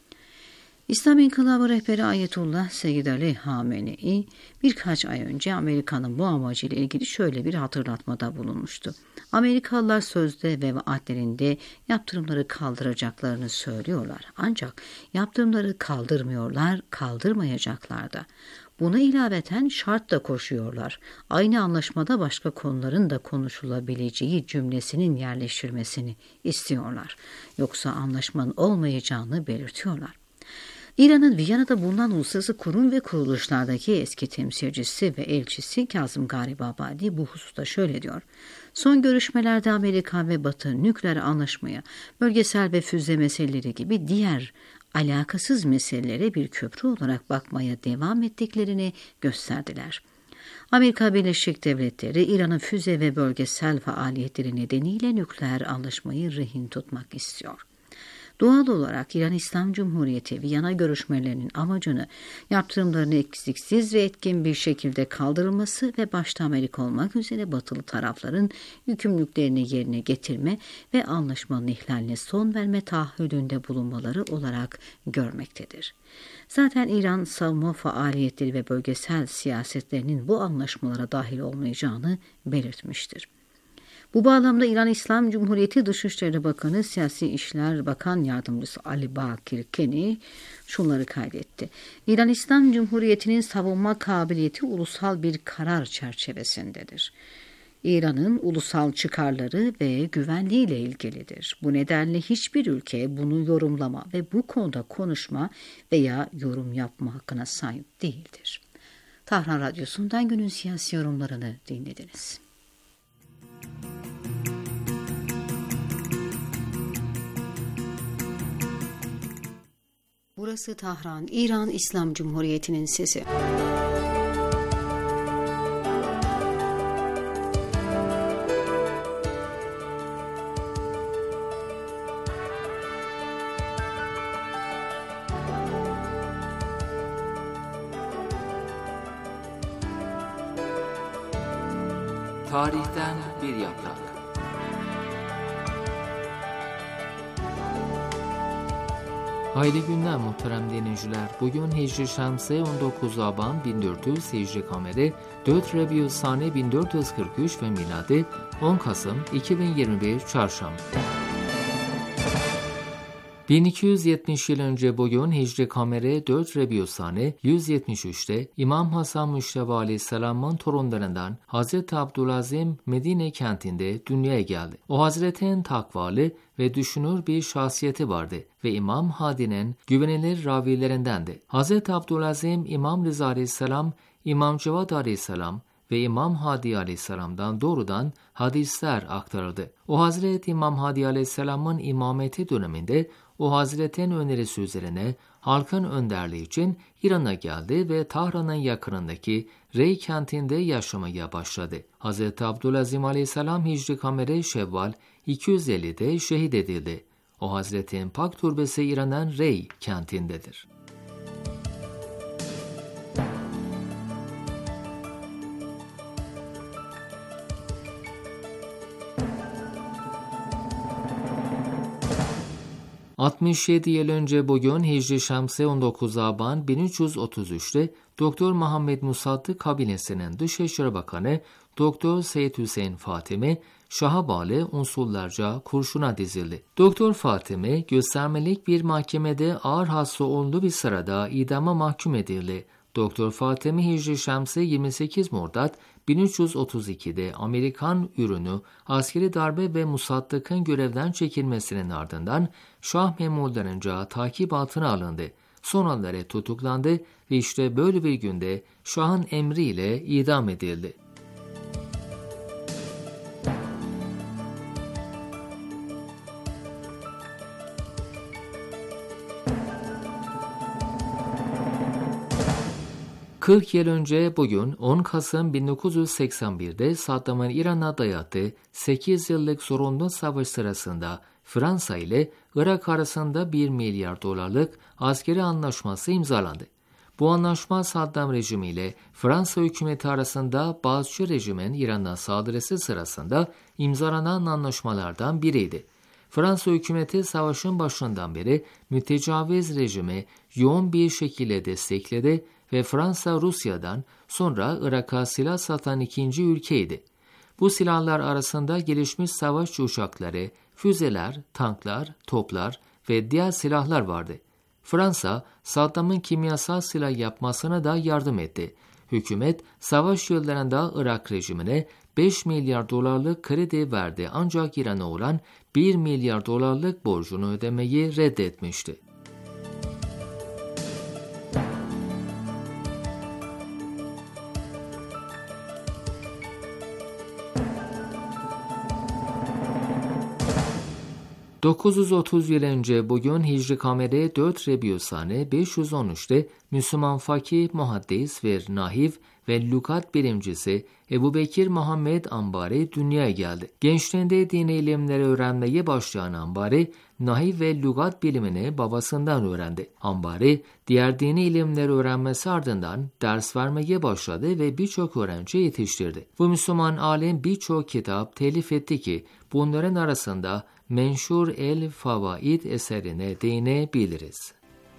B: İslam İnkılabı rehberi Ayetullah Seyyid Ali Hamenei birkaç ay önce Amerika'nın bu amacıyla ilgili şöyle bir hatırlatmada bulunmuştu. Amerikalılar sözde ve vaatlerinde yaptırımları kaldıracaklarını söylüyorlar. Ancak yaptırımları kaldırmıyorlar, kaldırmayacaklar da. Buna ilaveten şart da koşuyorlar. Aynı anlaşmada başka konuların da konuşulabileceği cümlesinin yerleştirilmesini istiyorlar. Yoksa anlaşmanın olmayacağını belirtiyorlar. İran'ın Viyana'da bulunan uluslararası kurum ve kuruluşlardaki eski temsilcisi ve elçisi Kazım Garibabadi bu hususta şöyle diyor. Son görüşmelerde Amerika ve Batı nükleer anlaşmaya, bölgesel ve füze meseleleri gibi diğer alakasız meselelere bir köprü olarak bakmaya devam ettiklerini gösterdiler. Amerika Birleşik Devletleri İran'ın füze ve bölgesel faaliyetleri nedeniyle nükleer anlaşmayı rehin tutmak istiyor. Doğal olarak İran İslam Cumhuriyeti Viyana görüşmelerinin amacını yaptırımların eksiksiz ve etkin bir şekilde kaldırılması ve başta Amerika olmak üzere batılı tarafların yükümlülüklerini yerine getirme ve anlaşmanın ihlaline son verme taahhüdünde bulunmaları olarak görmektedir. Zaten İran savunma faaliyetleri ve bölgesel siyasetlerinin bu anlaşmalara dahil olmayacağını belirtmiştir. Bu bağlamda İran İslam Cumhuriyeti Dışişleri Bakanı Siyasi İşler Bakan Yardımcısı Ali Bakir Keni şunları kaydetti. İran İslam Cumhuriyeti'nin savunma kabiliyeti ulusal bir karar çerçevesindedir. İran'ın ulusal çıkarları ve güvenliğiyle ilgilidir. Bu nedenle hiçbir ülke bunu yorumlama ve bu konuda konuşma veya yorum yapma hakkına sahip değildir. Tahran Radyosu'ndan günün siyasi yorumlarını dinlediniz. Burası Tahran, İran İslam Cumhuriyeti'nin sesi.
A: Tarihten bir yaprak. Hayırlı günler muhterem dinleyiciler. Bugün Hicri Şemsi on dokuz Aban bin dört yüz, Hicri Kameri dört Rabiu Sani bin dört yüz kırk üç ve miladi on Kasım iki bin yirmi bir Çarşamba. bin iki yüz yetmiş yıl önce bugün Hicri Kameri dört Rabiu Sani yüz yetmiş üçte İmam Hasan Müşteba Aleyhisselam'ın torunlarından Hazreti Abdülazim Medine kentinde dünyaya geldi. O Hazretin takvalı ve düşünür bir şahsiyeti vardı ve İmam Hadi'nin güvenilir ravilerindendi. Hazreti Abdülazim İmam Rıza Aleyhisselam, İmam Cevad Aleyhisselam ve İmam Hadi Aleyhisselam'dan doğrudan hadisler aktarıldı. O Hazreti İmam Hadi Aleyhisselam'ın imameti döneminde o Hazretin önerisi üzerine halkın önderliği için İran'a geldi ve Tahran'ın yakınındaki Rey kentinde yaşamaya başladı. Hazreti Abdülazim Aleyhisselam Hicri Kameri Şevval iki yüz ellide şehit edildi. O Hazretin Pak Türbesi İran'ın Rey kentindedir. altmış yedi yıl önce bugün Hicri Şemsi on dokuz Aban bin üç yüz otuz üçte Doktor Muhammed Musaddık kabinesinin Dışişleri Bakanı Doktor Seyyid Hüseyin Fatimi şaha bağlı unsurlarca kurşuna dizildi. Doktor Fatimi göstermelik bir mahkemede ağır hasta olduğu bir sırada idama mahkum edildi. Doktor Fatimi Hicri Şemsi yirmi sekiz Murdat bin üç yüz otuz ikide Amerikan ürünü askeri darbe ve Musaddık'ın görevden çekilmesinin ardından Şah memurlarınca takip altına alındı. Sonraları tutuklandı ve işte böyle bir günde Şah'ın emriyle idam edildi. kırk yıl önce bugün on Kasım bin dokuz yüz seksen birde Saddam'ın İran'a dayattığı sekiz yıllık zorunlu savaş sırasında Fransa ile Irak arasında bir milyar dolarlık askeri anlaşması imzalandı. Bu anlaşma Saddam rejimi ile Fransa hükümeti arasında Bağızçı rejimin İran'a saldırısı sırasında imzalanan anlaşmalardan biriydi. Fransa hükümeti savaşın başından beri mütecaviz rejimi yoğun bir şekilde destekledi ve Fransa Rusya'dan sonra Irak'a silah satan ikinci ülkeydi. Bu silahlar arasında gelişmiş savaş uçakları, füzeler, tanklar, toplar ve diğer silahlar vardı. Fransa, Saddam'ın kimyasal silah yapmasına da yardım etti. Hükümet, savaş yıllarında Irak rejimine beş milyar dolarlık kredi verdi ancak İran'a olan bir milyar dolarlık borcunu ödemeyi reddetmişti. dokuz yüz otuz yıl önce bugün Hicri Kameri dört Rabiu Sani beş yüz on üçte Müslüman fakih, muhaddis ve nahiv ve lügat bilimcisi Ebubekir Muhammed Ambari dünyaya geldi. Gençliğinde dini ilimleri öğrenmeye başlayan Ambari, nahiv ve lügat bilimini babasından öğrendi. Ambari, diğer dini ilimleri öğrenmesi ardından ders vermeye başladı ve birçok öğrenci yetiştirdi. Bu Müslüman alim birçok kitap telif etti ki bunların arasında Menşur el-Favaid eserine değinebiliriz.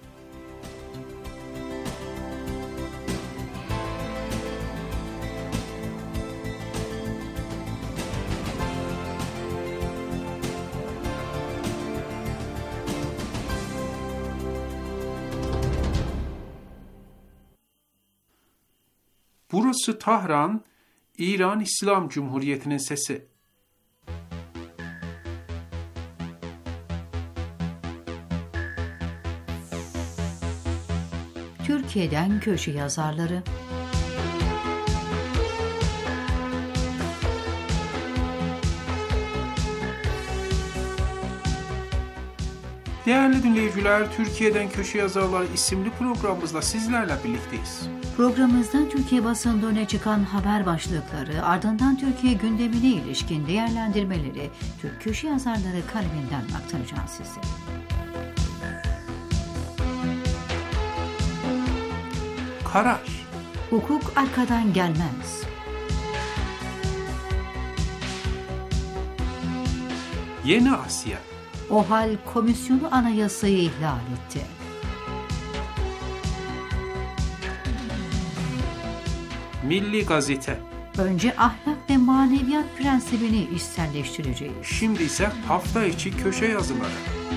E: Burası Tahran, İran İslam Cumhuriyeti'nin sesi.
B: Türkiye'den köşe yazarları.
E: Değerli dinleyiciler, Türkiye'den Köşe Yazarları isimli programımızla sizlerle birlikteyiz.
B: Programımızda Türkiye basında öne çıkan haber başlıkları, ardından Türkiye gündemine ilişkin değerlendirmeleri Türk köşe yazarları kaleminden aktaracağız size.
E: Karar.
B: Hukuk arkadan gelmez.
E: Yeni Asya.
B: OHAL komisyonu anayasayı ihlal etti.
E: Milli Gazete.
B: Önce ahlak ve maneviyat prensibini içselleştireceğiz.
E: Şimdi ise hafta içi köşe yazıları.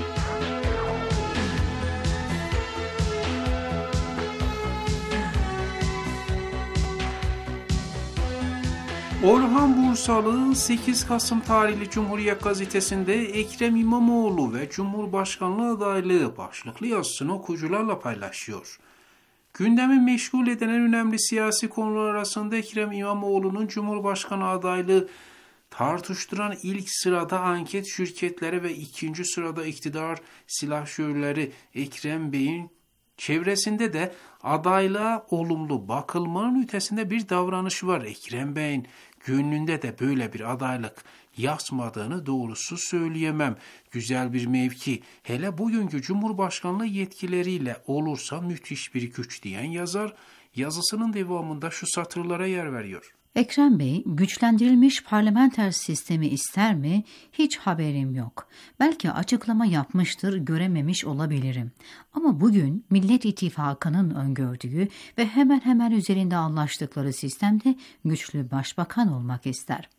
E: Orhan Bursalı sekiz Kasım tarihli Cumhuriyet Gazetesi'nde Ekrem İmamoğlu ve Cumhurbaşkanlığı adaylığı başlıklı yazısını okuyucularla paylaşıyor. Gündemi meşgul eden en önemli siyasi konular arasında Ekrem İmamoğlu'nun Cumhurbaşkanı adaylığı tartıştıran ilk sırada anket şirketleri ve ikinci sırada iktidar silahşörleri Ekrem Bey'in çevresinde de adaylığa olumlu bakılmanın ötesinde bir davranış var. Ekrem Bey'in gönlünde de böyle bir adaylık yazmadığını doğrusu söyleyemem. Güzel bir mevki, hele bugünkü Cumhurbaşkanlığı yetkileriyle olursa müthiş bir güç diyen yazar, yazısının devamında şu satırlara yer veriyor.
B: Ekrem Bey, güçlendirilmiş parlamenter sistemi ister mi? Hiç haberim yok. Belki açıklama yapmıştır, görememiş olabilirim. Ama bugün Millet İttifakı'nın öngördüğü ve hemen hemen üzerinde anlaştıkları sistemde güçlü başbakan olmak ister.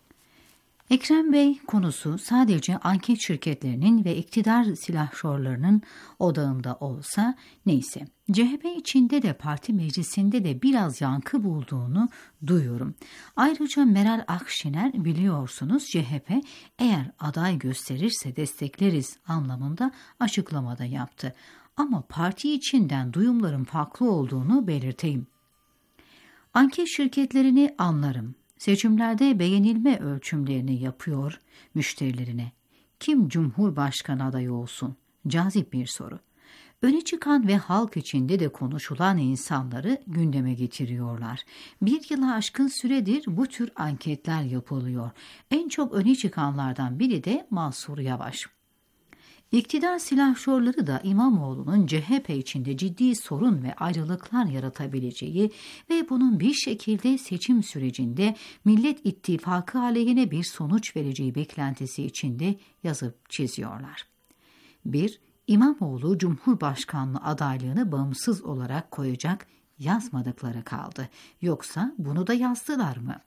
B: Ekrem Bey konusu sadece anket şirketlerinin ve iktidar silahşorlarının odağında olsa neyse. C H P içinde de parti meclisinde de biraz yankı bulduğunu duyuyorum. Ayrıca Meral Akşener biliyorsunuz C H P eğer aday gösterirse destekleriz anlamında açıklamada yaptı. Ama parti içinden duyumların farklı olduğunu belirteyim. Anket şirketlerini anlarım. Seçimlerde beğenilme ölçümlerini yapıyor müşterilerine. Kim Cumhurbaşkanı adayı olsun? Cazip bir soru. Öne çıkan ve halk içinde de konuşulan insanları gündeme getiriyorlar. Bir yıla aşkın süredir bu tür anketler yapılıyor. En çok öne çıkanlardan biri de Mansur Yavaş. İktidar silahşorları da İmamoğlu'nun C H P içinde ciddi sorun ve ayrılıklar yaratabileceği ve bunun bir şekilde seçim sürecinde Millet İttifakı aleyhine bir sonuç vereceği beklentisi içinde yazıp çiziyorlar. bir İmamoğlu Cumhurbaşkanlığı adaylığını bağımsız olarak koyacak, yazmadıkları kaldı. Yoksa bunu da yazdılar mı?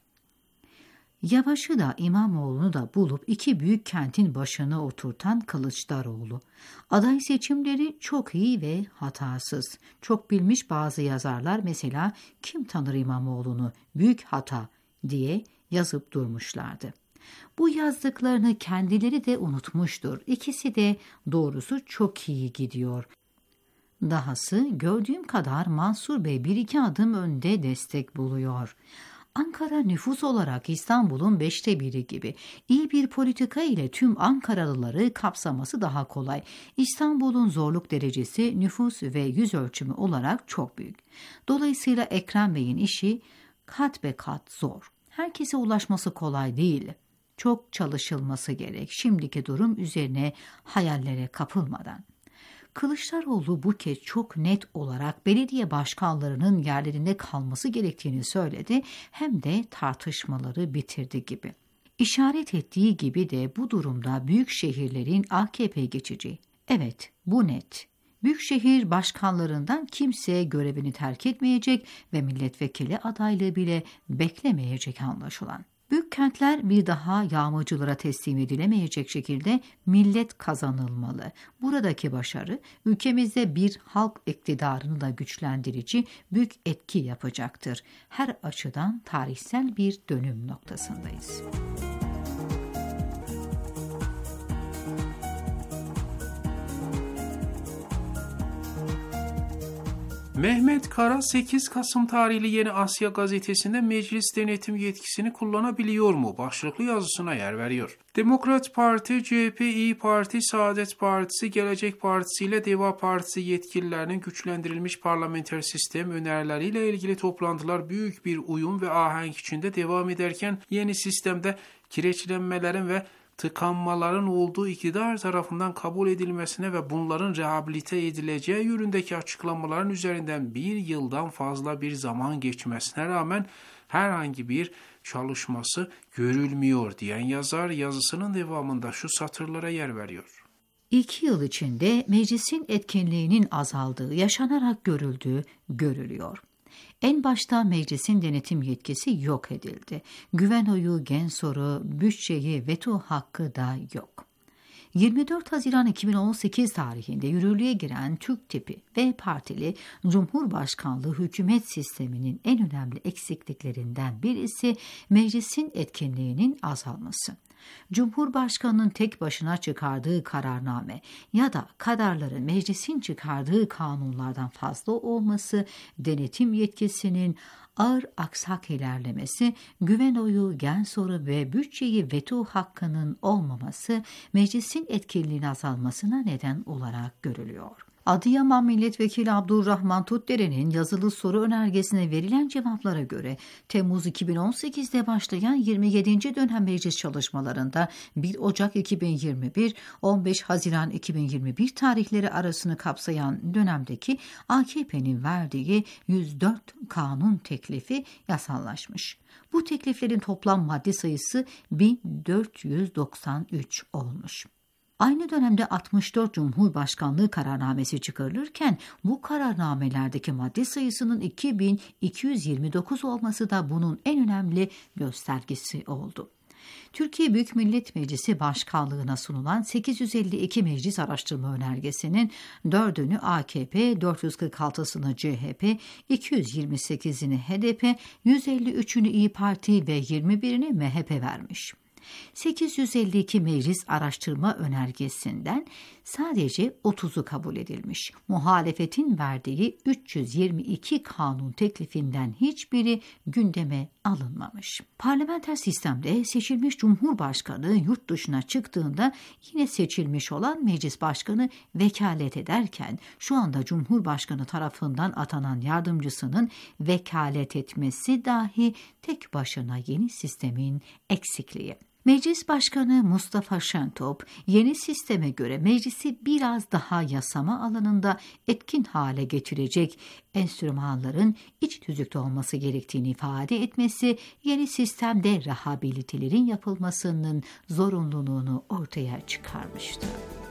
B: Yavaş'ı da İmamoğlu'nu da bulup iki büyük kentin başına oturtan Kılıçdaroğlu. Aday seçimleri çok iyi ve hatasız. Çok bilmiş bazı yazarlar mesela kim tanır İmamoğlu'nu büyük hata diye yazıp durmuşlardı. Bu yazdıklarını kendileri de unutmuştur. İkisi de doğrusu çok iyi gidiyor. Dahası gördüğüm kadar Mansur Bey bir iki adım önde destek buluyor. Ankara nüfus olarak İstanbul'un beşte biri gibi. İyi bir politika ile tüm Ankaralıları kapsaması daha kolay. İstanbul'un zorluk derecesi nüfus ve yüz ölçümü olarak çok büyük. Dolayısıyla Ekrem Bey'in işi kat be kat zor. Herkese ulaşması kolay değil. Çok çalışılması gerek. Şimdiki durum üzerine hayallere kapılmadan. Kılıçdaroğlu bu kez çok net olarak belediye başkanlarının yerlerinde kalması gerektiğini söyledi, hem de tartışmaları bitirdi gibi. İşaret ettiği gibi de bu durumda büyük şehirlerin A K P geçeceği. Evet, bu net. Büyükşehir başkanlarından kimse görevini terk etmeyecek ve milletvekili adaylığı bile beklemeyecek anlaşılan. Büyük kentler bir daha yağmacılara teslim edilemeyecek şekilde millet kazanılmalı. Buradaki başarı ülkemizde bir halk iktidarını da güçlendirici büyük etki yapacaktır. Her açıdan tarihsel bir dönüm noktasındayız.
E: Mehmet Kara sekiz Kasım tarihli Yeni Asya gazetesinde meclis denetim yetkisini kullanabiliyor mu başlıklı yazısına yer veriyor. Demokrat Parti, C H P, İYİ Parti, Saadet Partisi, Gelecek Partisi ile Deva Partisi yetkililerinin güçlendirilmiş parlamenter sistem önerileriyle ilgili toplantılar büyük bir uyum ve ahenk içinde devam ederken yeni sistemde kireçlenmelerin ve tıkanmaların olduğu iktidar tarafından kabul edilmesine ve bunların rehabilite edileceği yönündeki açıklamaların üzerinden bir yıldan fazla bir zaman geçmesine rağmen herhangi bir çalışması görülmüyor diyen yazar yazısının devamında şu satırlara yer veriyor.
B: İki yıl içinde meclisin etkinliğinin azaldığı yaşanarak görüldüğü görülüyor. En başta meclisin denetim yetkisi yok edildi. Güven oyu, gen soru, bütçeyi, veto hakkı da yok. yirmi dört Haziran iki bin on sekiz tarihinde yürürlüğe giren Türk tipi ve partili Cumhurbaşkanlığı hükümet sisteminin en önemli eksikliklerinden birisi meclisin etkinliğinin azalması. Cumhurbaşkanının tek başına çıkardığı kararname ya da kararların meclisin çıkardığı kanunlardan fazla olması, denetim yetkisinin ağır aksak ilerlemesi, güven oyu, gen soru ve bütçeyi veto hakkının olmaması meclisin etkinliğinin azalmasına neden olarak görülüyor. Adıyaman Milletvekili Abdurrahman Tutdere'nin yazılı soru önergesine verilen cevaplara göre Temmuz iki bin on sekizde başlayan yirmi yedinci dönem meclis çalışmalarında bir Ocak iki bin yirmi bir - on beş Haziran iki bin yirmi bir tarihleri arasını kapsayan dönemdeki A K P'nin verdiği yüz dört kanun teklifi yasallaşmış. Bu tekliflerin toplam madde sayısı bin dört yüz doksan üç olmuş. Aynı dönemde altmış dört Cumhurbaşkanlığı kararnamesi çıkarılırken bu kararnamelerdeki madde sayısının iki bin iki yüz yirmi dokuz olması da bunun en önemli göstergesi oldu. Türkiye Büyük Millet Meclisi Başkanlığı'na sunulan sekiz yüz elli iki meclis araştırma önergesinin dördünü A K P, dört yüz kırk altısını C H P, iki yüz yirmi sekizini H D P, yüz elli üçünü İYİ Parti ve yirmi birini M H P vermiş. sekiz yüz elli iki meclis araştırma önergesinden sadece otuzu kabul edilmiş. Muhalefetin verdiği üç yüz yirmi iki kanun teklifinden hiçbiri gündeme alınmamış. Parlamenter sistemde seçilmiş Cumhurbaşkanı yurt dışına çıktığında yine seçilmiş olan meclis başkanı vekalet ederken şu anda Cumhurbaşkanı tarafından atanan yardımcısının vekalet etmesi dahi tek başına yeni sistemin eksikliği. Meclis Başkanı Mustafa Şentop, yeni sisteme göre meclisi biraz daha yasama alanında etkin hale getirecek enstrümanların iç tüzükte olması gerektiğini ifade etmesi, yeni sistemde rehabilitelerin yapılmasının zorunluluğunu ortaya çıkarmıştı.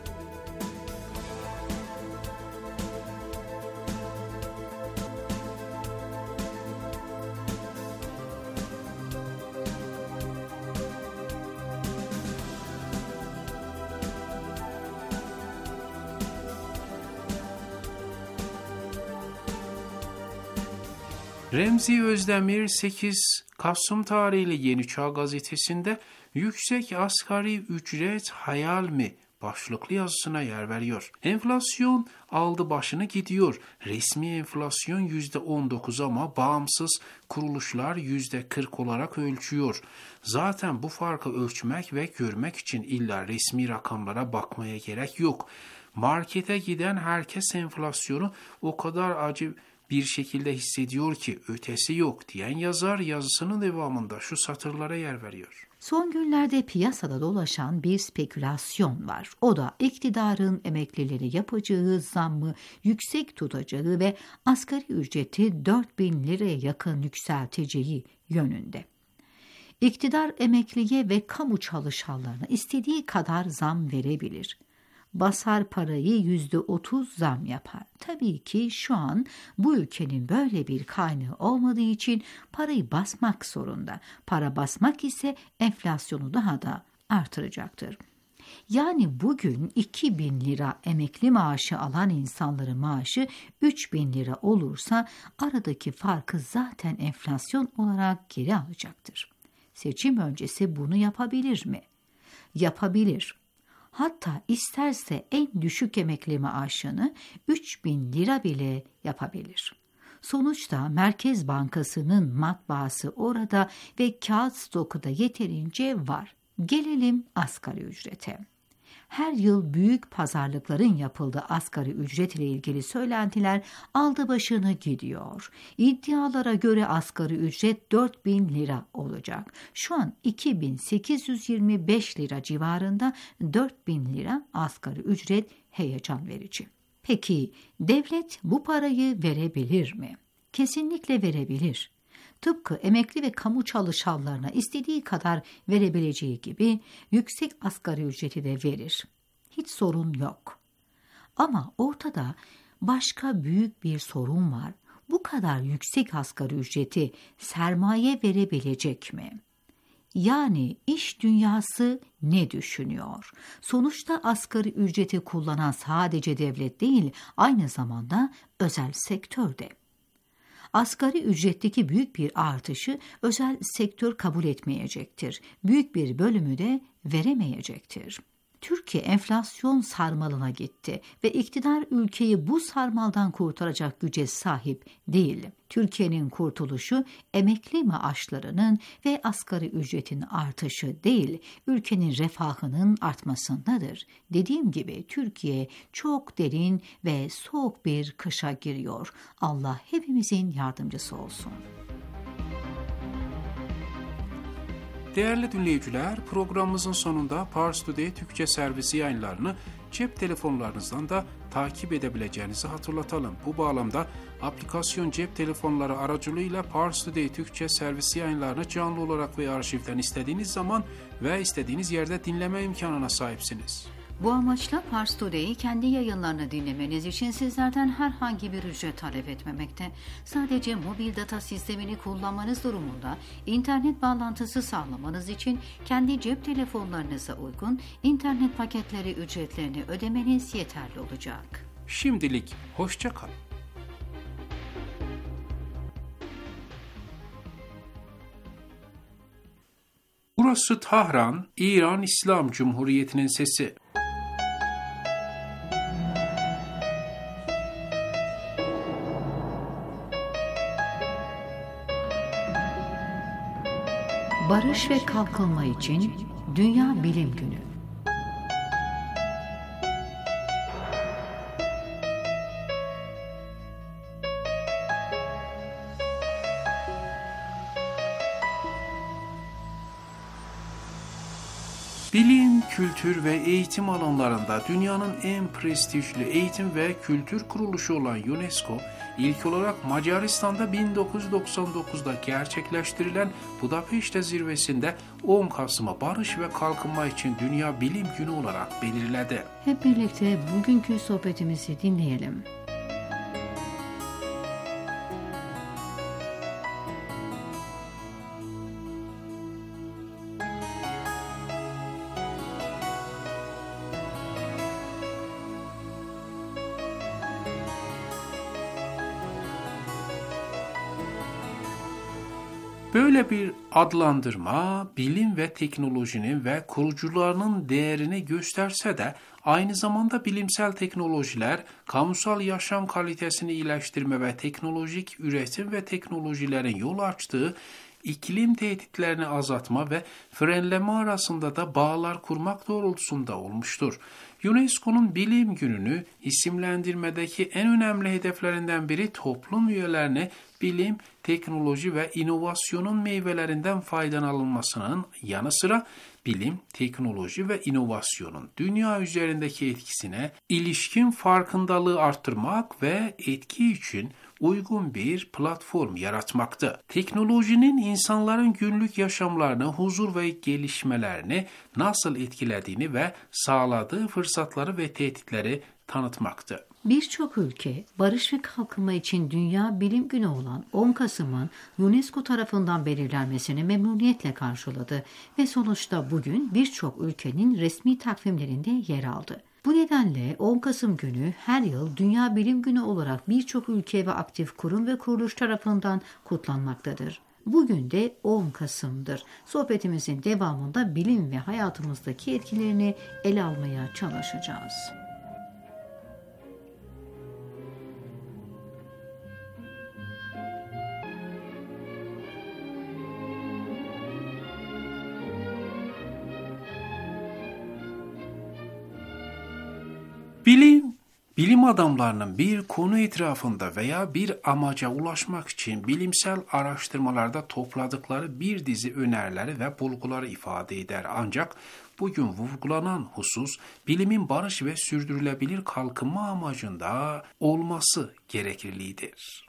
E: Remzi Özdemir sekiz Kasım tarihli Yeni Çağ gazetesinde yüksek asgari ücret hayal mi başlıklı yazısına yer veriyor. Enflasyon aldı başını gidiyor. Resmi enflasyon yüzde on dokuz ama bağımsız kuruluşlar yüzde kırk olarak ölçüyor. Zaten bu farkı ölçmek ve görmek için illa resmi rakamlara bakmaya gerek yok. Markete giden herkes enflasyonu o kadar acı bir şekilde hissediyor ki ötesi yok diyen yazar yazısının devamında şu satırlara yer veriyor.
B: Son günlerde piyasada dolaşan bir spekülasyon var. O da iktidarın emeklileri yapacağı zammı yüksek tutacağı ve asgari ücreti dört bin liraya yakın yükselteceği yönünde. İktidar emekliye ve kamu çalışanlarına istediği kadar zam verebilir. Basar parayı yüzde otuz zam yapar. Tabii ki şu an bu ülkenin böyle bir kaynağı olmadığı için parayı basmak zorunda. Para basmak ise enflasyonu daha da artıracaktır. Yani bugün iki bin lira emekli maaşı alan insanların maaşı üç bin lira olursa aradaki farkı zaten enflasyon olarak geri alacaktır. Seçim öncesi bunu yapabilir mi? Yapabilir. Hatta isterse en düşük emekli maaşını üç bin lira bile yapabilir. Sonuçta Merkez Bankası'nın matbaası orada ve kağıt stoku da yeterince var. Gelelim asgari ücrete. Her yıl büyük pazarlıkların yapıldığı asgari ücret ile ilgili söylentiler aldı başını gidiyor. İddialara göre asgari ücret dört bin lira olacak. Şu an iki bin sekiz yüz yirmi beş lira civarında, dört bin lira asgari ücret heyecan verici. Peki devlet bu parayı verebilir mi? Kesinlikle verebilir. Tıpkı emekli ve kamu çalışanlarına istediği kadar verebileceği gibi yüksek asgari ücreti de verir. hiç sorun yok. Ama ortada başka büyük bir sorun var. Bu kadar yüksek asgari ücreti sermaye verebilecek mi? Yani iş dünyası ne düşünüyor? Sonuçta asgari ücreti kullanan sadece devlet değil, aynı zamanda özel sektörde. Asgari ücretteki büyük bir artışı özel sektör kabul etmeyecektir. Büyük bir bölümü de veremeyecektir. Türkiye enflasyon sarmalına gitti ve iktidar ülkeyi bu sarmaldan kurtaracak güce sahip değil. Türkiye'nin kurtuluşu emekli maaşlarının ve asgari ücretin artışı değil, ülkenin refahının artmasındadır. Dediğim gibi Türkiye çok derin ve soğuk bir kışa giriyor. Allah hepimizin yardımcısı olsun.
E: Değerli dinleyiciler, programımızın sonunda Pars Today Türkçe servisi yayınlarını cep telefonlarınızdan da takip edebileceğinizi hatırlatalım. Bu bağlamda aplikasyon cep telefonları aracılığıyla Pars Today Türkçe servisi yayınlarını canlı olarak ve arşivden istediğiniz zaman ve istediğiniz yerde dinleme imkanına sahipsiniz.
B: Bu amaçla Pars Today'i kendi yayınlarını dinlemeniz için sizlerden herhangi bir ücret talep etmemekte. Sadece mobil data sistemini kullanmanız durumunda internet bağlantısı sağlamanız için kendi cep telefonlarınıza uygun internet paketleri ücretlerini ödemeniz yeterli olacak.
E: Şimdilik hoşça kalın. Burası Tahran, İran İslam Cumhuriyeti'nin sesi.
B: Barış ve Kalkınma için Dünya Bilim Günü.
E: Bilim, kültür ve eğitim alanlarında dünyanın en prestijli eğitim ve kültür kuruluşu olan UNESCO, ilk olarak Macaristan'da bin dokuz yüz doksan dokuzda gerçekleştirilen Budapeşte zirvesinde on Kasım'ı Barış ve Kalkınma için Dünya Bilim Günü olarak belirledi.
B: Hep birlikte bugünkü sohbetimizi dinleyelim.
E: Böyle bir adlandırma bilim ve teknolojinin ve kurucularının değerini gösterse de aynı zamanda bilimsel teknolojiler, kamusal yaşam kalitesini iyileştirme ve teknolojik üretim ve teknolojilerin yol açtığı iklim tehditlerini azaltma ve frenleme arasında da bağlar kurmak doğrultusunda olmuştur. UNESCO'nun Bilim Günü'nü isimlendirmedeki en önemli hedeflerinden biri toplum üyelerine bilim, teknoloji ve inovasyonun meyvelerinden faydalanılmasının yanı sıra bilim, teknoloji ve inovasyonun dünya üzerindeki etkisine ilişkin farkındalığı arttırmak ve etki için uygun bir platform yaratmaktı. Teknolojinin insanların günlük yaşamlarını, huzur ve gelişmelerini nasıl etkilediğini ve sağladığı fırsatları ve tehditleri tanıtmaktı.
B: Birçok ülke, Barış ve Kalkınma için Dünya Bilim Günü olan on Kasım'ın UNESCO tarafından belirlenmesini memnuniyetle karşıladı ve sonuçta bugün birçok ülkenin resmi takvimlerinde yer aldı. Bu nedenle on Kasım günü her yıl Dünya Bilim Günü olarak birçok ülke ve aktif kurum ve kuruluş tarafından kutlanmaktadır. Bugün de on Kasım'dır. Sohbetimizin devamında bilim ve hayatımızdaki etkilerini ele almaya çalışacağız.
E: Bilim, bilim adamlarının bir konu etrafında veya bir amaca ulaşmak için bilimsel araştırmalarda topladıkları bir dizi önerileri ve bulguları ifade eder. Ancak bugün vurgulanan husus, bilimin barış ve sürdürülebilir kalkınma amacında olması gerekliliğidir.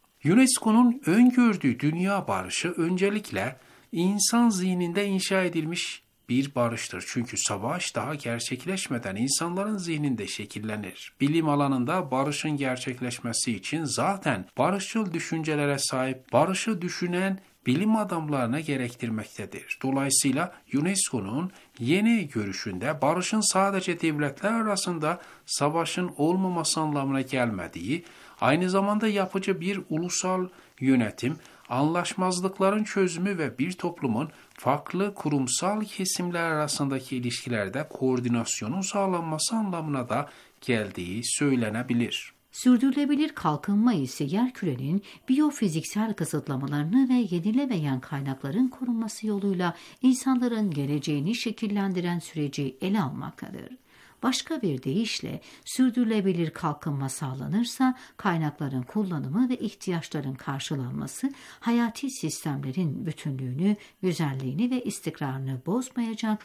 E: UNESCO'nun öngördüğü dünya barışı öncelikle insan zihninde inşa edilmiş bir barıştır. Çünkü savaş daha gerçekleşmeden insanların zihninde şekillenir. Bilim alanında barışın gerçekleşmesi için zaten barışçıl düşüncelere sahip, barışı düşünen bilim adamlarına gerektirmektedir. Dolayısıyla UNESCO'nun yeni görüşünde barışın sadece devletler arasında savaşın olmaması anlamına gelmediği, aynı zamanda yapıcı bir ulusal yönetim, anlaşmazlıkların çözümü ve bir toplumun farklı kurumsal kesimler arasındaki ilişkilerde koordinasyonun sağlanması anlamına da geldiği söylenebilir.
B: Sürdürülebilir kalkınma ise yerkürenin biyofiziksel kısıtlamalarını ve yenilemeyen kaynakların korunması yoluyla insanların geleceğini şekillendiren süreci ele almaktadır. Başka bir deyişle sürdürülebilir kalkınma sağlanırsa kaynakların kullanımı ve ihtiyaçların karşılanması hayati sistemlerin bütünlüğünü, güzelliğini ve istikrarını bozmayacak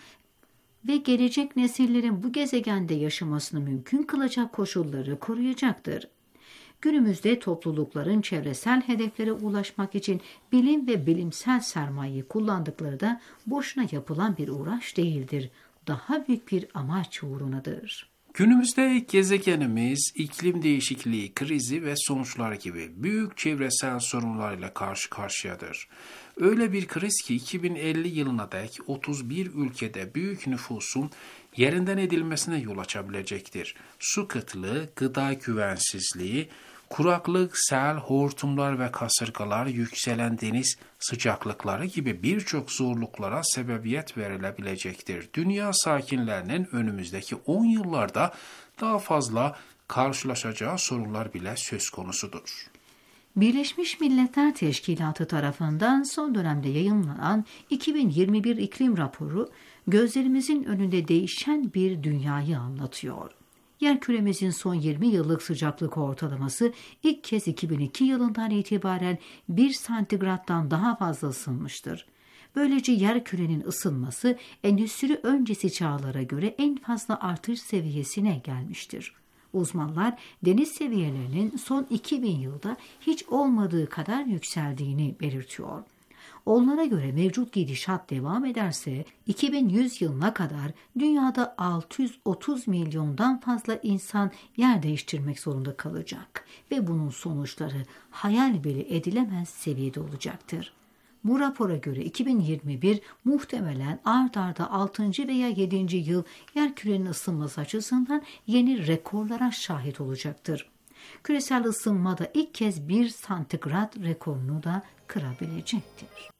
B: ve gelecek nesillerin bu gezegende yaşamasını mümkün kılacak koşulları koruyacaktır. Günümüzde toplulukların çevresel hedeflere ulaşmak için bilim ve bilimsel sermayeyi kullandıkları da boşuna yapılan bir uğraş değildir. Daha büyük bir amaç uğrunadır.
E: Günümüzde gezegenimiz iklim değişikliği krizi ve sonuçları gibi büyük çevresel sorunlarla karşı karşıyadır. Öyle bir kriz ki iki bin elli yılına dek otuz bir ülkede büyük nüfusun yerinden edilmesine yol açabilecektir. Su kıtlığı, gıda güvensizliği, kuraklık, sel, hortumlar ve kasırgalar, yükselen deniz sıcaklıkları gibi birçok zorluklara sebebiyet verilebilecektir. Dünya sakinlerinin önümüzdeki on yıllarda daha fazla karşılaşacağı sorunlar bile söz konusudur.
B: Birleşmiş Milletler Teşkilatı tarafından son dönemde yayınlanan iki bin yirmi bir iklim raporu gözlerimizin önünde değişen bir dünyayı anlatıyor. Yerküremizin son yirmi yıllık sıcaklık ortalaması ilk kez iki bin iki yılından itibaren bir santigrattan daha fazla ısınmıştır. Böylece yerkürenin ısınması endüstri öncesi çağlara göre en fazla artış seviyesine gelmiştir. Uzmanlar deniz seviyelerinin son iki bin yılda hiç olmadığı kadar yükseldiğini belirtiyor. Onlara göre mevcut gidişat devam ederse iki bin yüz yılına kadar dünyada altı yüz otuz milyondan fazla insan yer değiştirmek zorunda kalacak ve bunun sonuçları hayal bile edilemez seviyede olacaktır. Bu rapora göre iki bin yirmi bir muhtemelen ard arda altıncı veya yedinci yıl yerkürenin ısınması açısından yeni rekorlara şahit olacaktır. Küresel ısınma da ilk kez bir santigrat rekorunu da kırabilecektir.